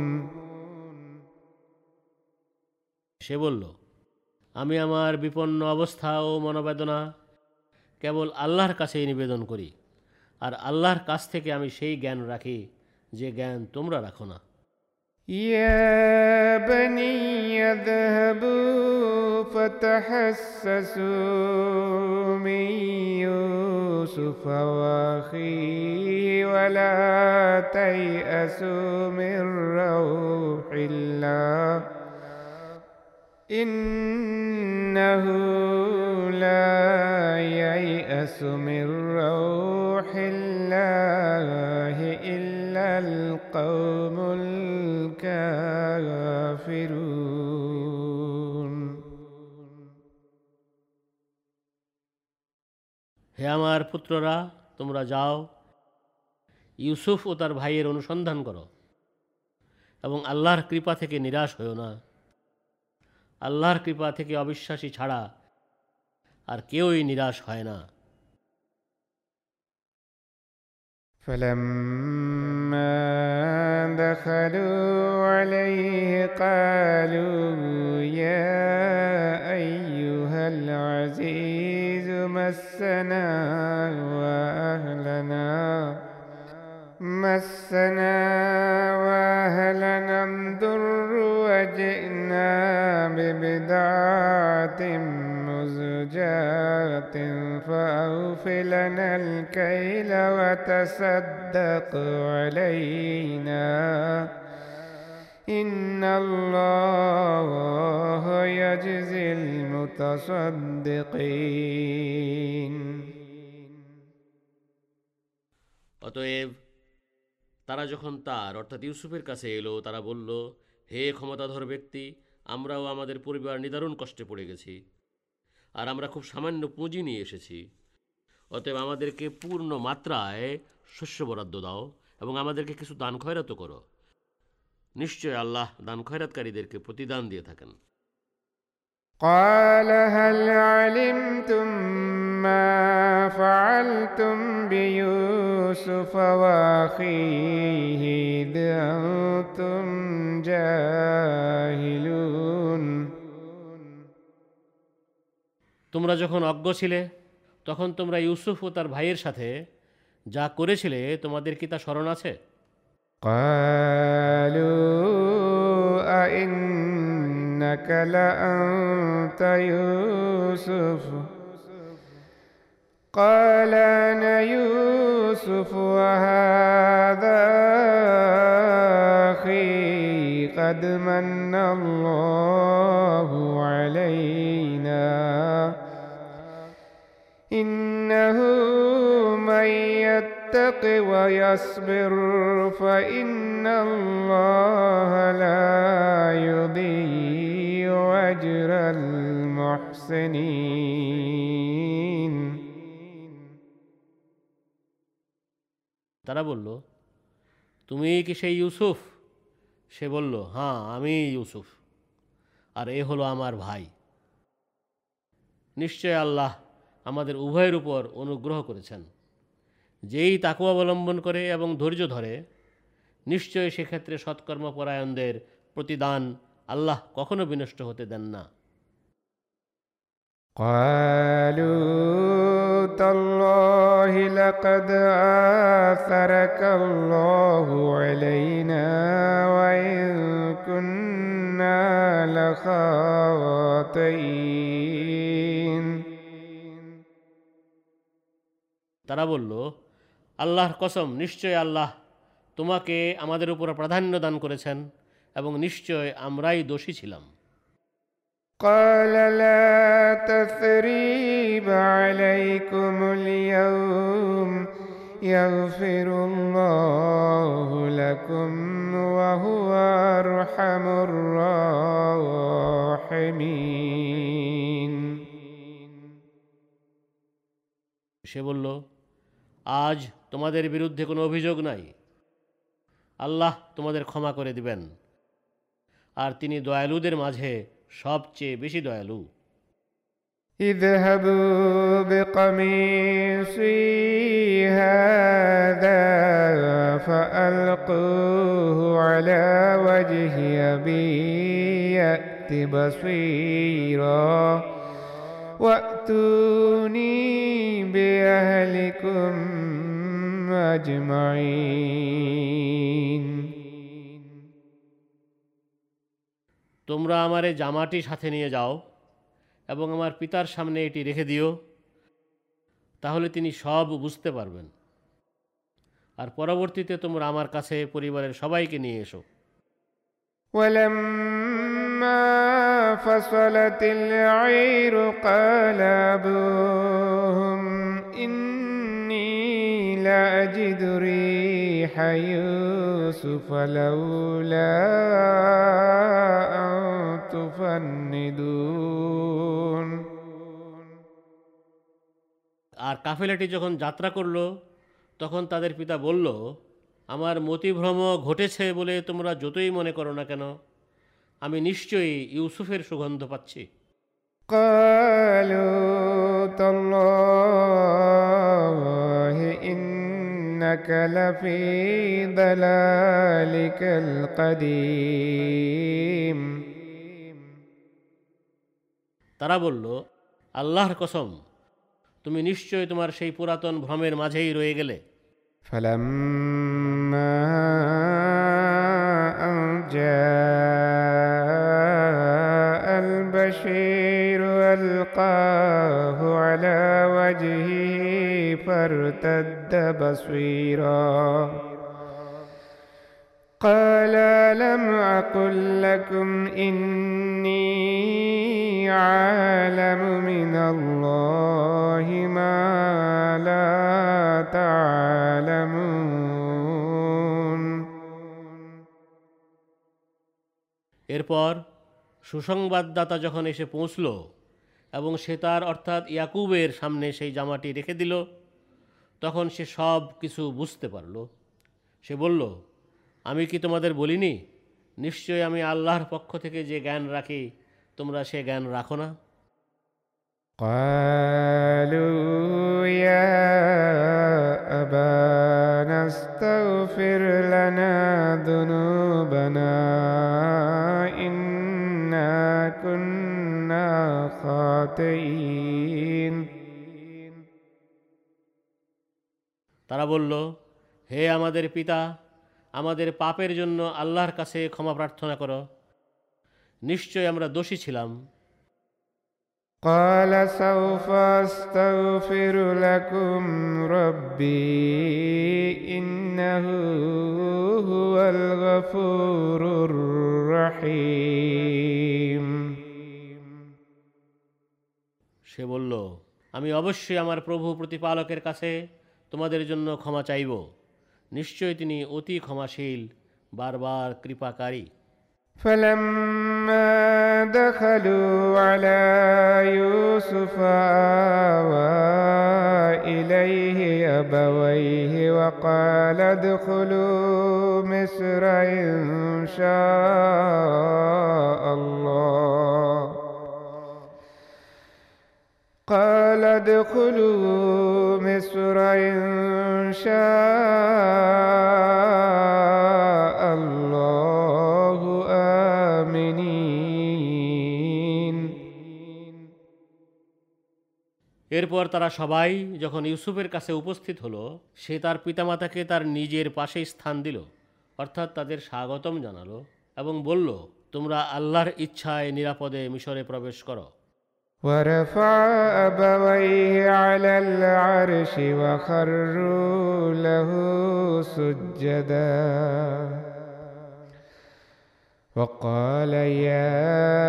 সে বলল, আমি আমার বিপন্ন অবস্থা ও মনোবেদনা কেবল আল্লাহর কাছেই নিবেদন করি, আর আল্লাহর কাছ থেকে আমি সেই জ্ঞান রাখি যে জ্ঞান তোমরা রাখো না। يا بني اذهبوا فتحسسوا من يوسف وأخيه ولا تيأسوا من روح الله إنه لا ييأس من روح الله إلا القوم الكافرون. হে আমার পুত্ররা, তোমরা যাও, ইউসুফ ও তার ভাইয়ের অনুসন্ধান করো এবং আল্লাহর কৃপা থেকে নিরাশ হও না। আল্লাহর কৃপা থেকে অবিশ্বাসী ছাড়া আর কেউই নিরাশ হয় না। فلما دخلوا عليه قالوا يا أيها العزيز مسنا وأهلنا الضر وجئنا ببضاعة مزجاة فأوف لنا الكيل وتصدق علينا إن الله يجزي المتصدقين. অতএব তারা যখন তার অর্থাৎ ইউসুফের কাছে এলো, তারা বলল, হে ক্ষমতাধর ব্যক্তি, আমরাও আমাদের পরিবার নিদারুণ কষ্টে পড়ে গেছি, আর আমরা খুব সামান্য পুঁজি নিয়ে এসেছি। অতএব আমাদেরকে পূর্ণ মাত্রায় শস্য বরাদ্দ দাও এবং আমাদেরকে কিছু দান খয়রাতও করো। নিশ্চয় আল্লাহ দান খয়রাতকারীদেরকে প্রতিদান দিয়ে থাকেন। قال هل علمتم ما فعلتم بيوسف وأخيه إذ أنتم جاهلون. তোমরা যখন অজ্ঞ ছিলে তখন তোমরা ইউসুফ ও তার ভাইয়ের সাথে যা করেছিলে তোমাদের কি তা স্মরণ আছে? قالوا أئنك لأنت يوسف قال أنا يوسف وهذا أخي قد من الله علينا إنه من يتق ويصبر فإن الله لا يضيع أجر المحسنين. তারা বলল, তুমি কি সেই ইউসুফ? সে বলল, হ্যাঁ, আমি ইউসুফ, আর এ হলো আমার ভাই। নিশ্চয় আল্লাহ আমাদের উভয়ের উপর অনুগ্রহ করেছেন। যেই তাকওয়া অবলম্বন করে এবং ধৈর্য ধরে, নিশ্চয় সেক্ষেত্রে সৎকর্মপরায়ণদের প্রতিদান আল্লাহ কখনো বিনষ্ট হতে দেন না। قالوا تالله لقد آثرك الله علينا وإن كنا لخاطئين. তারা বলল, আল্লাহর কসম, নিশ্চয় আল্লাহ তোমাকে আমাদের উপর প্রাধান্য দান করেছেন এবং নিশ্চয় আমরাই দোষী ছিলাম। قال لا تثريب عليكم اليوم يغفر الله لكم وهو أرحم الراحمين. সে বলল, আজ তোমাদের বিরুদ্ধে কোনো অভিযোগ নাই। আল্লাহ তোমাদের ক্ষমা করে দিবেন, আর তিনি দয়ালুদের মাঝে সবচেয়ে বেশি দয়ালু। اذهبوا بقميصي هذا فألقوه على وجه أبي يأت بصيرا وأتوني بأهلكم أجمعين। তোমরা আমার এই জামাটি সাথে নিয়ে যাও এবং আমার পিতার সামনে এটি রেখে দিও, তাহলে তিনি সব বুঝতে পারবেন। আর পরবর্তীতে তোমরা আমার কাছে পরিবারের সবাইকে নিয়ে এসো। ولما فصلت العير قال أبوهم إني لأجد ريح يوسف لولا أن تفندون। আর কাফেলাটি যখন যাত্রা করল, তখন তাদের পিতা বলল, আমার মতিভ্রম ঘটেছে বলে তোমরা যতই মনে করো না কেন, আমি নিশ্চয়ই ইউসুফের সুগন্ধ পাচ্ছি। قالوا تالله إنك لفي ضلالك القديم। তারা বলল, আল্লাহর কসম, তুমি নিশ্চয়ই তোমার সেই পুরাতন ভ্রমের মাঝেই রয়ে গেলে। فلما أن جاء البشير ألقاه على وجهه فارتد بصيرا قال لم أقل لكم إني عالم من الله ما لا تعلمون। এরপর সুসংবাদদাতা যখন এসে পৌঁছল এবং সে তার অর্থাৎ ইয়াকুবের সামনে সেই জামাটি রেখে দিল, তখন সে সব কিছু বুঝতে পারল। সে বলল, আমি কি তোমাদের বলিনি, নিশ্চয়ই আমি আল্লাহর পক্ষ থেকে যে জ্ঞান রাখি তোমরা সে জ্ঞান রাখো না। قالوا يا أبانا استغفر لنا ذنوبنا إنا كنا خاطئين। তারা বলল, হে আমাদের পিতা, আমাদের পাপের জন্য আল্লাহর কাছে ক্ষমা প্রার্থনা করো, নিশ্চয় আমরা দোষী ছিলাম। قال سوف أستغفر لكم ربي إنه هو الغفور الرحيم। সে বলল, আমি অবশ্যই আমার প্রভু প্রতিপালকের কাছে তোমাদের জন্য ক্ষমা চাইব, নিশ্চয় তিনি অতি ক্ষমাশীল, বারবার কৃপাকারী। فلما دخلوا على يوسف آوى إليه أبويه وقال ادخلوا مصر إن شاء الله قال ادخلوا مصر إن شاء الله آمنين। এরপর তারা সবাই যখন ইউসুফের কাছে উপস্থিত হলো, সে তার পিতামাতাকে তার নিজের পাশেই স্থান দিল, অর্থাৎ তাদের স্বাগতম জানালো এবং বলল, তোমরা আল্লাহর ইচ্ছায় নিরাপদে মিশরে প্রবেশ করো। ورفع أبويه على العرش وخروا له سجدا وقال يا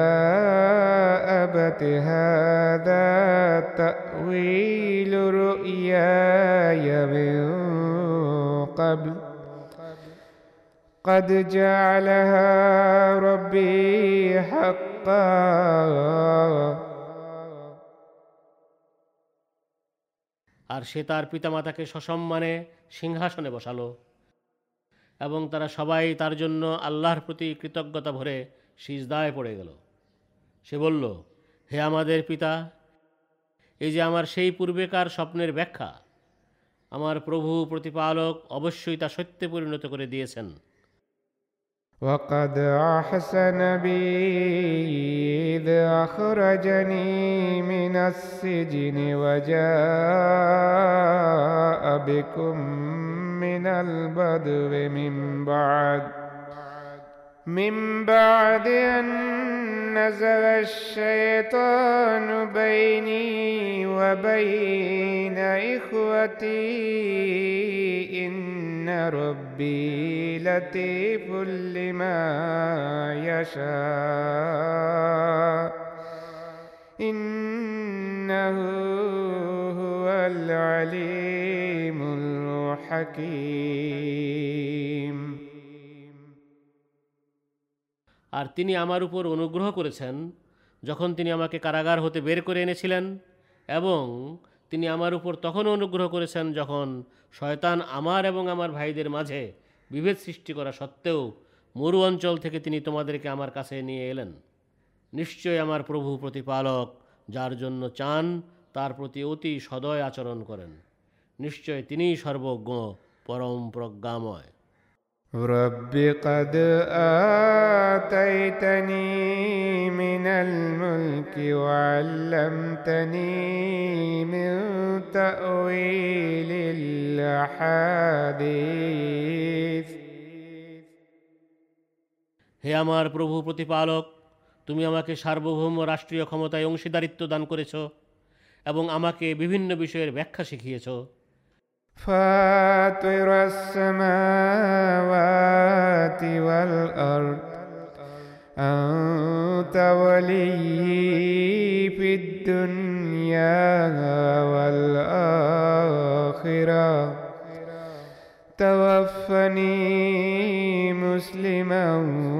أبت هذا تأويل رؤياي من قبل قد جعلها ربي حقا আর সে তার পিতামাতাকে সসম্মানে সিংহাসনে বসালো এবং তারা সবাই তার জন্য আল্লাহর প্রতি কৃতজ্ঞতা ভরে সিজদায় পড়ে গেল। সে বলল, হে আমাদের পিতা, এই যে আমার সেই পূর্বেকার স্বপ্নের ব্যাখ্যা, আমার প্রভু প্রতিপালক অবশ্যই তা সত্যে পরিণত করে দিয়েছেন। وقد أحسن بي إذ أخرجني من السجن وجاء بكم من البدو من بعد أن نزغ الشيطان بيني وبين إخوتي إن ربي لطيف لما يشاء إنه هو العليم الحكيم। আর তিনি আমার উপর অনুগ্রহ করেছেন যখন তিনি আমাকে কারাগার হতে বের করে এনেছিলেন, এবং তিনি আমার উপর তখন অনুগ্রহ করেছেন যখন শয়তান আমার এবং আমার ভাইদের মাঝে বিভেদ সৃষ্টি করা সত্ত্বেও মরু অঞ্চল থেকে তিনি তোমাদেরকে আমার কাছে নিয়ে এলেন। নিশ্চয়ই আমার প্রভু প্রতিপালক যার জন্য চান তার প্রতি অতি সদয় আচরণ করেন। নিশ্চয় তিনিই সর্বজ্ঞ, পরম প্রজ্ঞাময়। رب قد آتيتني من الملك وعلمتني من تأويل الأحاديث। হে আমার প্রভু প্রতিপালক, তুমি আমাকে সার্বভৌম রাষ্ট্রীয় ক্ষমতায় অংশীদারিত্ব দান করেছ এবং আমাকে বিভিন্ন বিষয়ের ব্যাখ্যা শিখিয়েছ। فاطر السماوات والأرض أنت ولي في الدنيا والآخرة توفني مسلما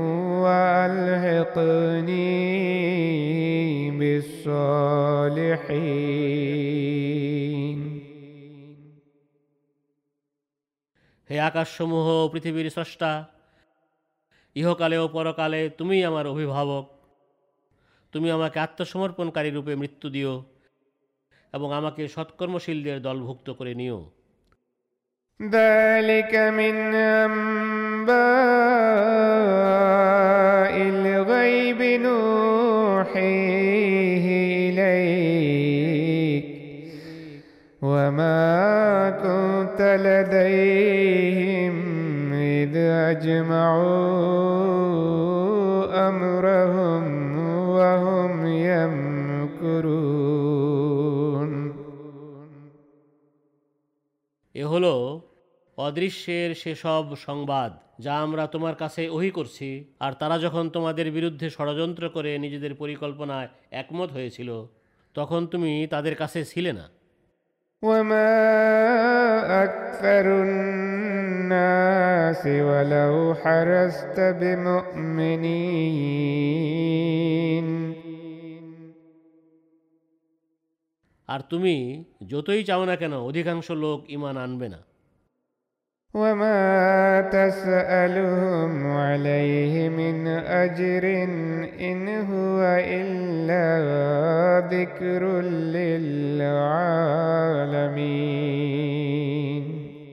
وألحقني بالصالحين। হে আকাশসমূহ ও পৃথিবীর স্রষ্টা, ইহকালে ও পরকালে তুমিই আমার অভিভাবক। তুমি আমাকে আত্মসমর্পণকারী রূপে মৃত্যু দিও এবং আমাকে সৎকর্মশীলদের দলভুক্ত করে নিও। ذلك من أنباء الغيب نوحيه إليك وما كنت لديهم إذ أجمعوا أمرهم وهم يمكرون। এ হলো অদৃশ্যের সেসব সংবাদ যা আমরা তোমার কাছে ওহী করছি, আর তারা যখন তোমাদের বিরুদ্ধে ষড়যন্ত্র করে নিজেদের পরিকল্পনায় একমত হয়েছিল তখন তুমি তাদের কাছে ছিলে না। وما أكثر الناس ولو حرصت بمؤمنين। আর তুমি যতই চাও না কেন অধিকাংশ লোক ঈমান আনবে না। وما تسألهم عليه من أجر إن هو إلا ذكر للعالمين।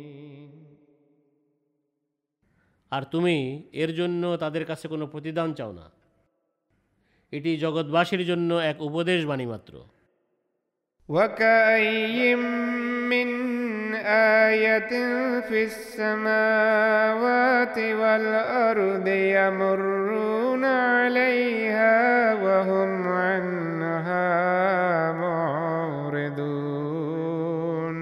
আর তুমি এর জন্য তাদের কাছে কোনো প্রতিদান চাও না, এটি জগৎবাসীর জন্য এক উপদেশ বাণী মাত্র। وكأي من آية في السماوات والأرض يمرون عليها وهم عنها معرضون।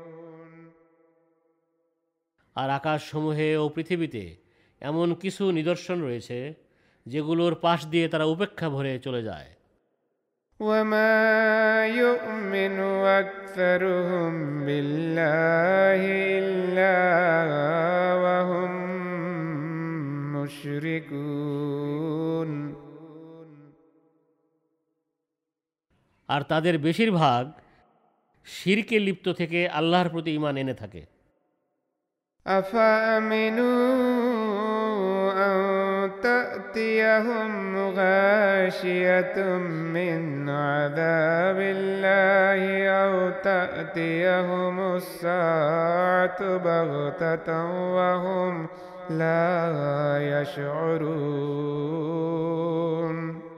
আর আকাশসমূহে ও পৃথিবীতে এমন কিছু নিদর্শন রয়েছে যেগুলোর পাশ দিয়ে তারা উপেক্ষা ভরে চলে যায়। وما يؤمن أكثرهم بالله إلا وهم مشركون। আর তাদের বেশিরভাগ শিরকে লিপ্ত থেকে আল্লাহর প্রতি ঈমান এনে থাকে। أفأمنوا أن تأتيهم غاشية من عذاب الله أو تأتيهم الساعة بغتة وهم لا يشعرون।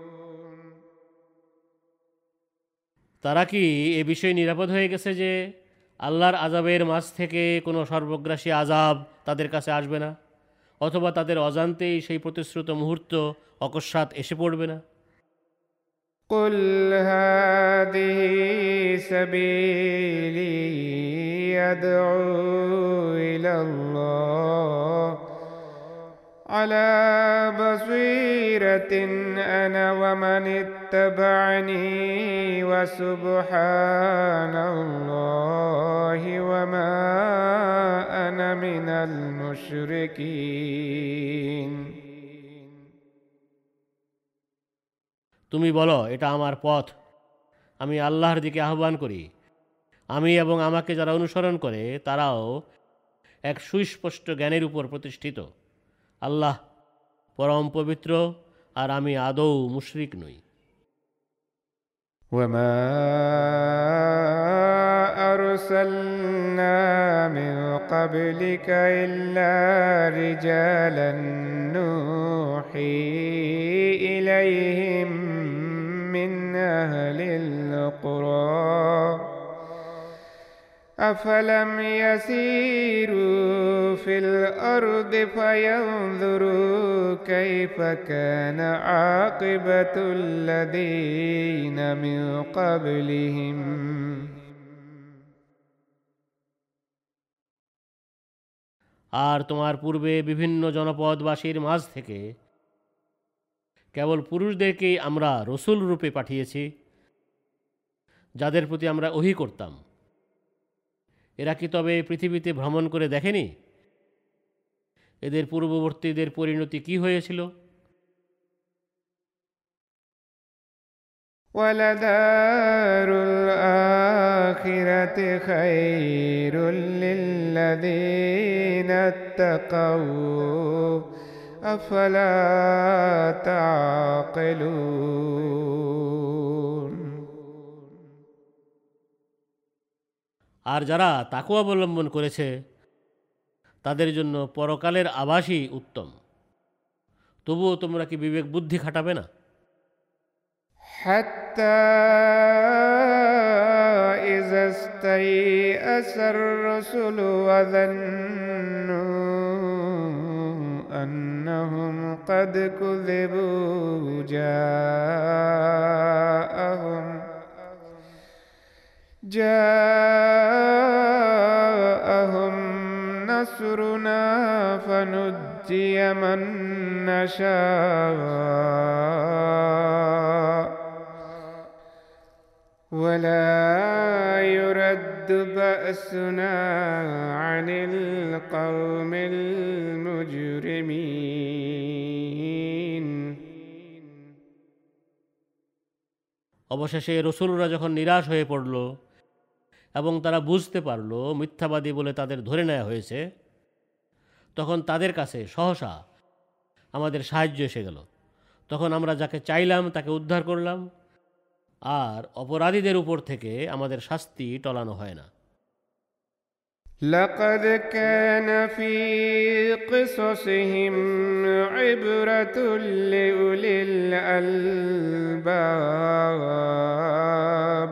তারা কি এ বিষয়ে নিরাপদ হয়ে গেছে যে আল্লাহর আযাবের মাঝ থেকে কোনো সর্বগ্রাসী আযাব তাদের কাছে আসবে না, অথবা তাদের অজান্তেই সেই প্রতিশ্রুত মুহূর্ত অকস্মাৎ এসে পড়বে না? قل هذه سبيلي أدعو إلى الله على بصيرة أنا ومن اتبعني وسبحان الله وما أنا من المشركين। তুমি বলো, এটা আমার পথ, আমি আল্লাহর দিকে আহ্বান করি। আমি এবং আমাকে যারা অনুসরণ করে তারাও এক সুস্পষ্ট জ্ঞানের উপর প্রতিষ্ঠিত। আল্লাহ পরম পবিত্র, আর আমি আদৌ মুশরিক নই। وما أرسلنا من قبلك إلا رجالا نوحي إليهم من أهل القرى أفلم يسيروا في الأرض فينظروا كيف كان عاقبة الذين من قبلهم আর তোমার পূর্বে বিভিন্ন জনপদবাসীর মাঝ থেকে কেবল পুরুষদেরকেই আমরা রসূল রূপে পাঠিয়েছি, যাদের প্রতি আমরা ওহী করতাম। এরা কি তবে পৃথিবীতে ভ্রমণ করে দেখেনি এদের পূর্ববর্তীদের পরিণতি কি হয়েছিল? ولدار الآخرة خير للذين اتقوا أفلا تعقلون। আর যারা তাকওয়া অবলম্বন করেছে তাদের জন্য পরকালের আবাসই উত্তম। তবুও তোমরা কি বিবেক বুদ্ধি খাটাবে না? حتى إذا استيأس الرسل وظنوا أنهم قد كذبوا جاءهم نصرنا فنجي من نشاء ولا يرد بأسنا عن القوم المجرمين। অবশেষে রসুলরা যখন নিরাশ হয়ে পড়ল এবং তারা বুঝতে পারল মিথ্যাবাদী বলে তাদের ধরে নেওয়া হয়েছে, তখন তাদের কাছে সহসা আমাদের সাহায্য এসে গেল। তখন আমরা যাকে চাইলাম তাকে উদ্ধার করলাম, আর অপরাধীদের উপর থেকে আমাদের শাস্তি টলানো হয় না। لقد كان في قصصهم عبرة لأولي الألباب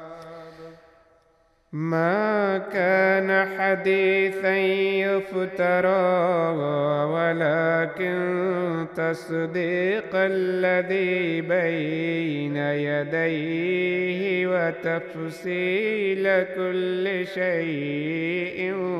ما كان حديثا يفترى ولكن تصديق الذي بين يديه وتفصيل كل شيء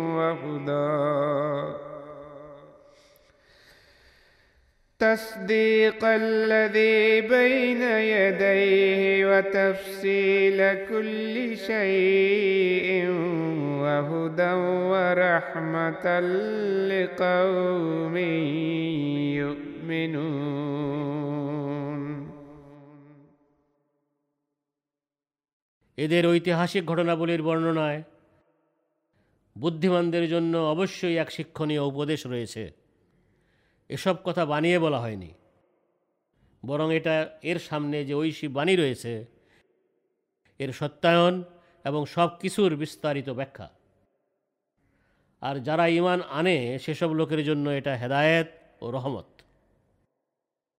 تصديق الذي بين يديه وتفصيل كل شيء وهدى ورحمة لقوم يؤمنون। এদের ঐতিহাসিক ঘটনাবলীর বর্ণনায় বুদ্ধিমানদের জন্য অবশ্যই এক শিক্ষণীয় উপদেশ রয়েছে। এসব কথা বানিয়ে বলা হয়নি, বরং এটা এর সামনে যে ঐশী বাণী রয়েছে এর সত্যায়ন এবং সব কিছুর বিস্তারিত ব্যাখ্যা। আর যারা ঈমান আনে সেসব লোকের জন্য এটা হেদায়েত ও রহমত।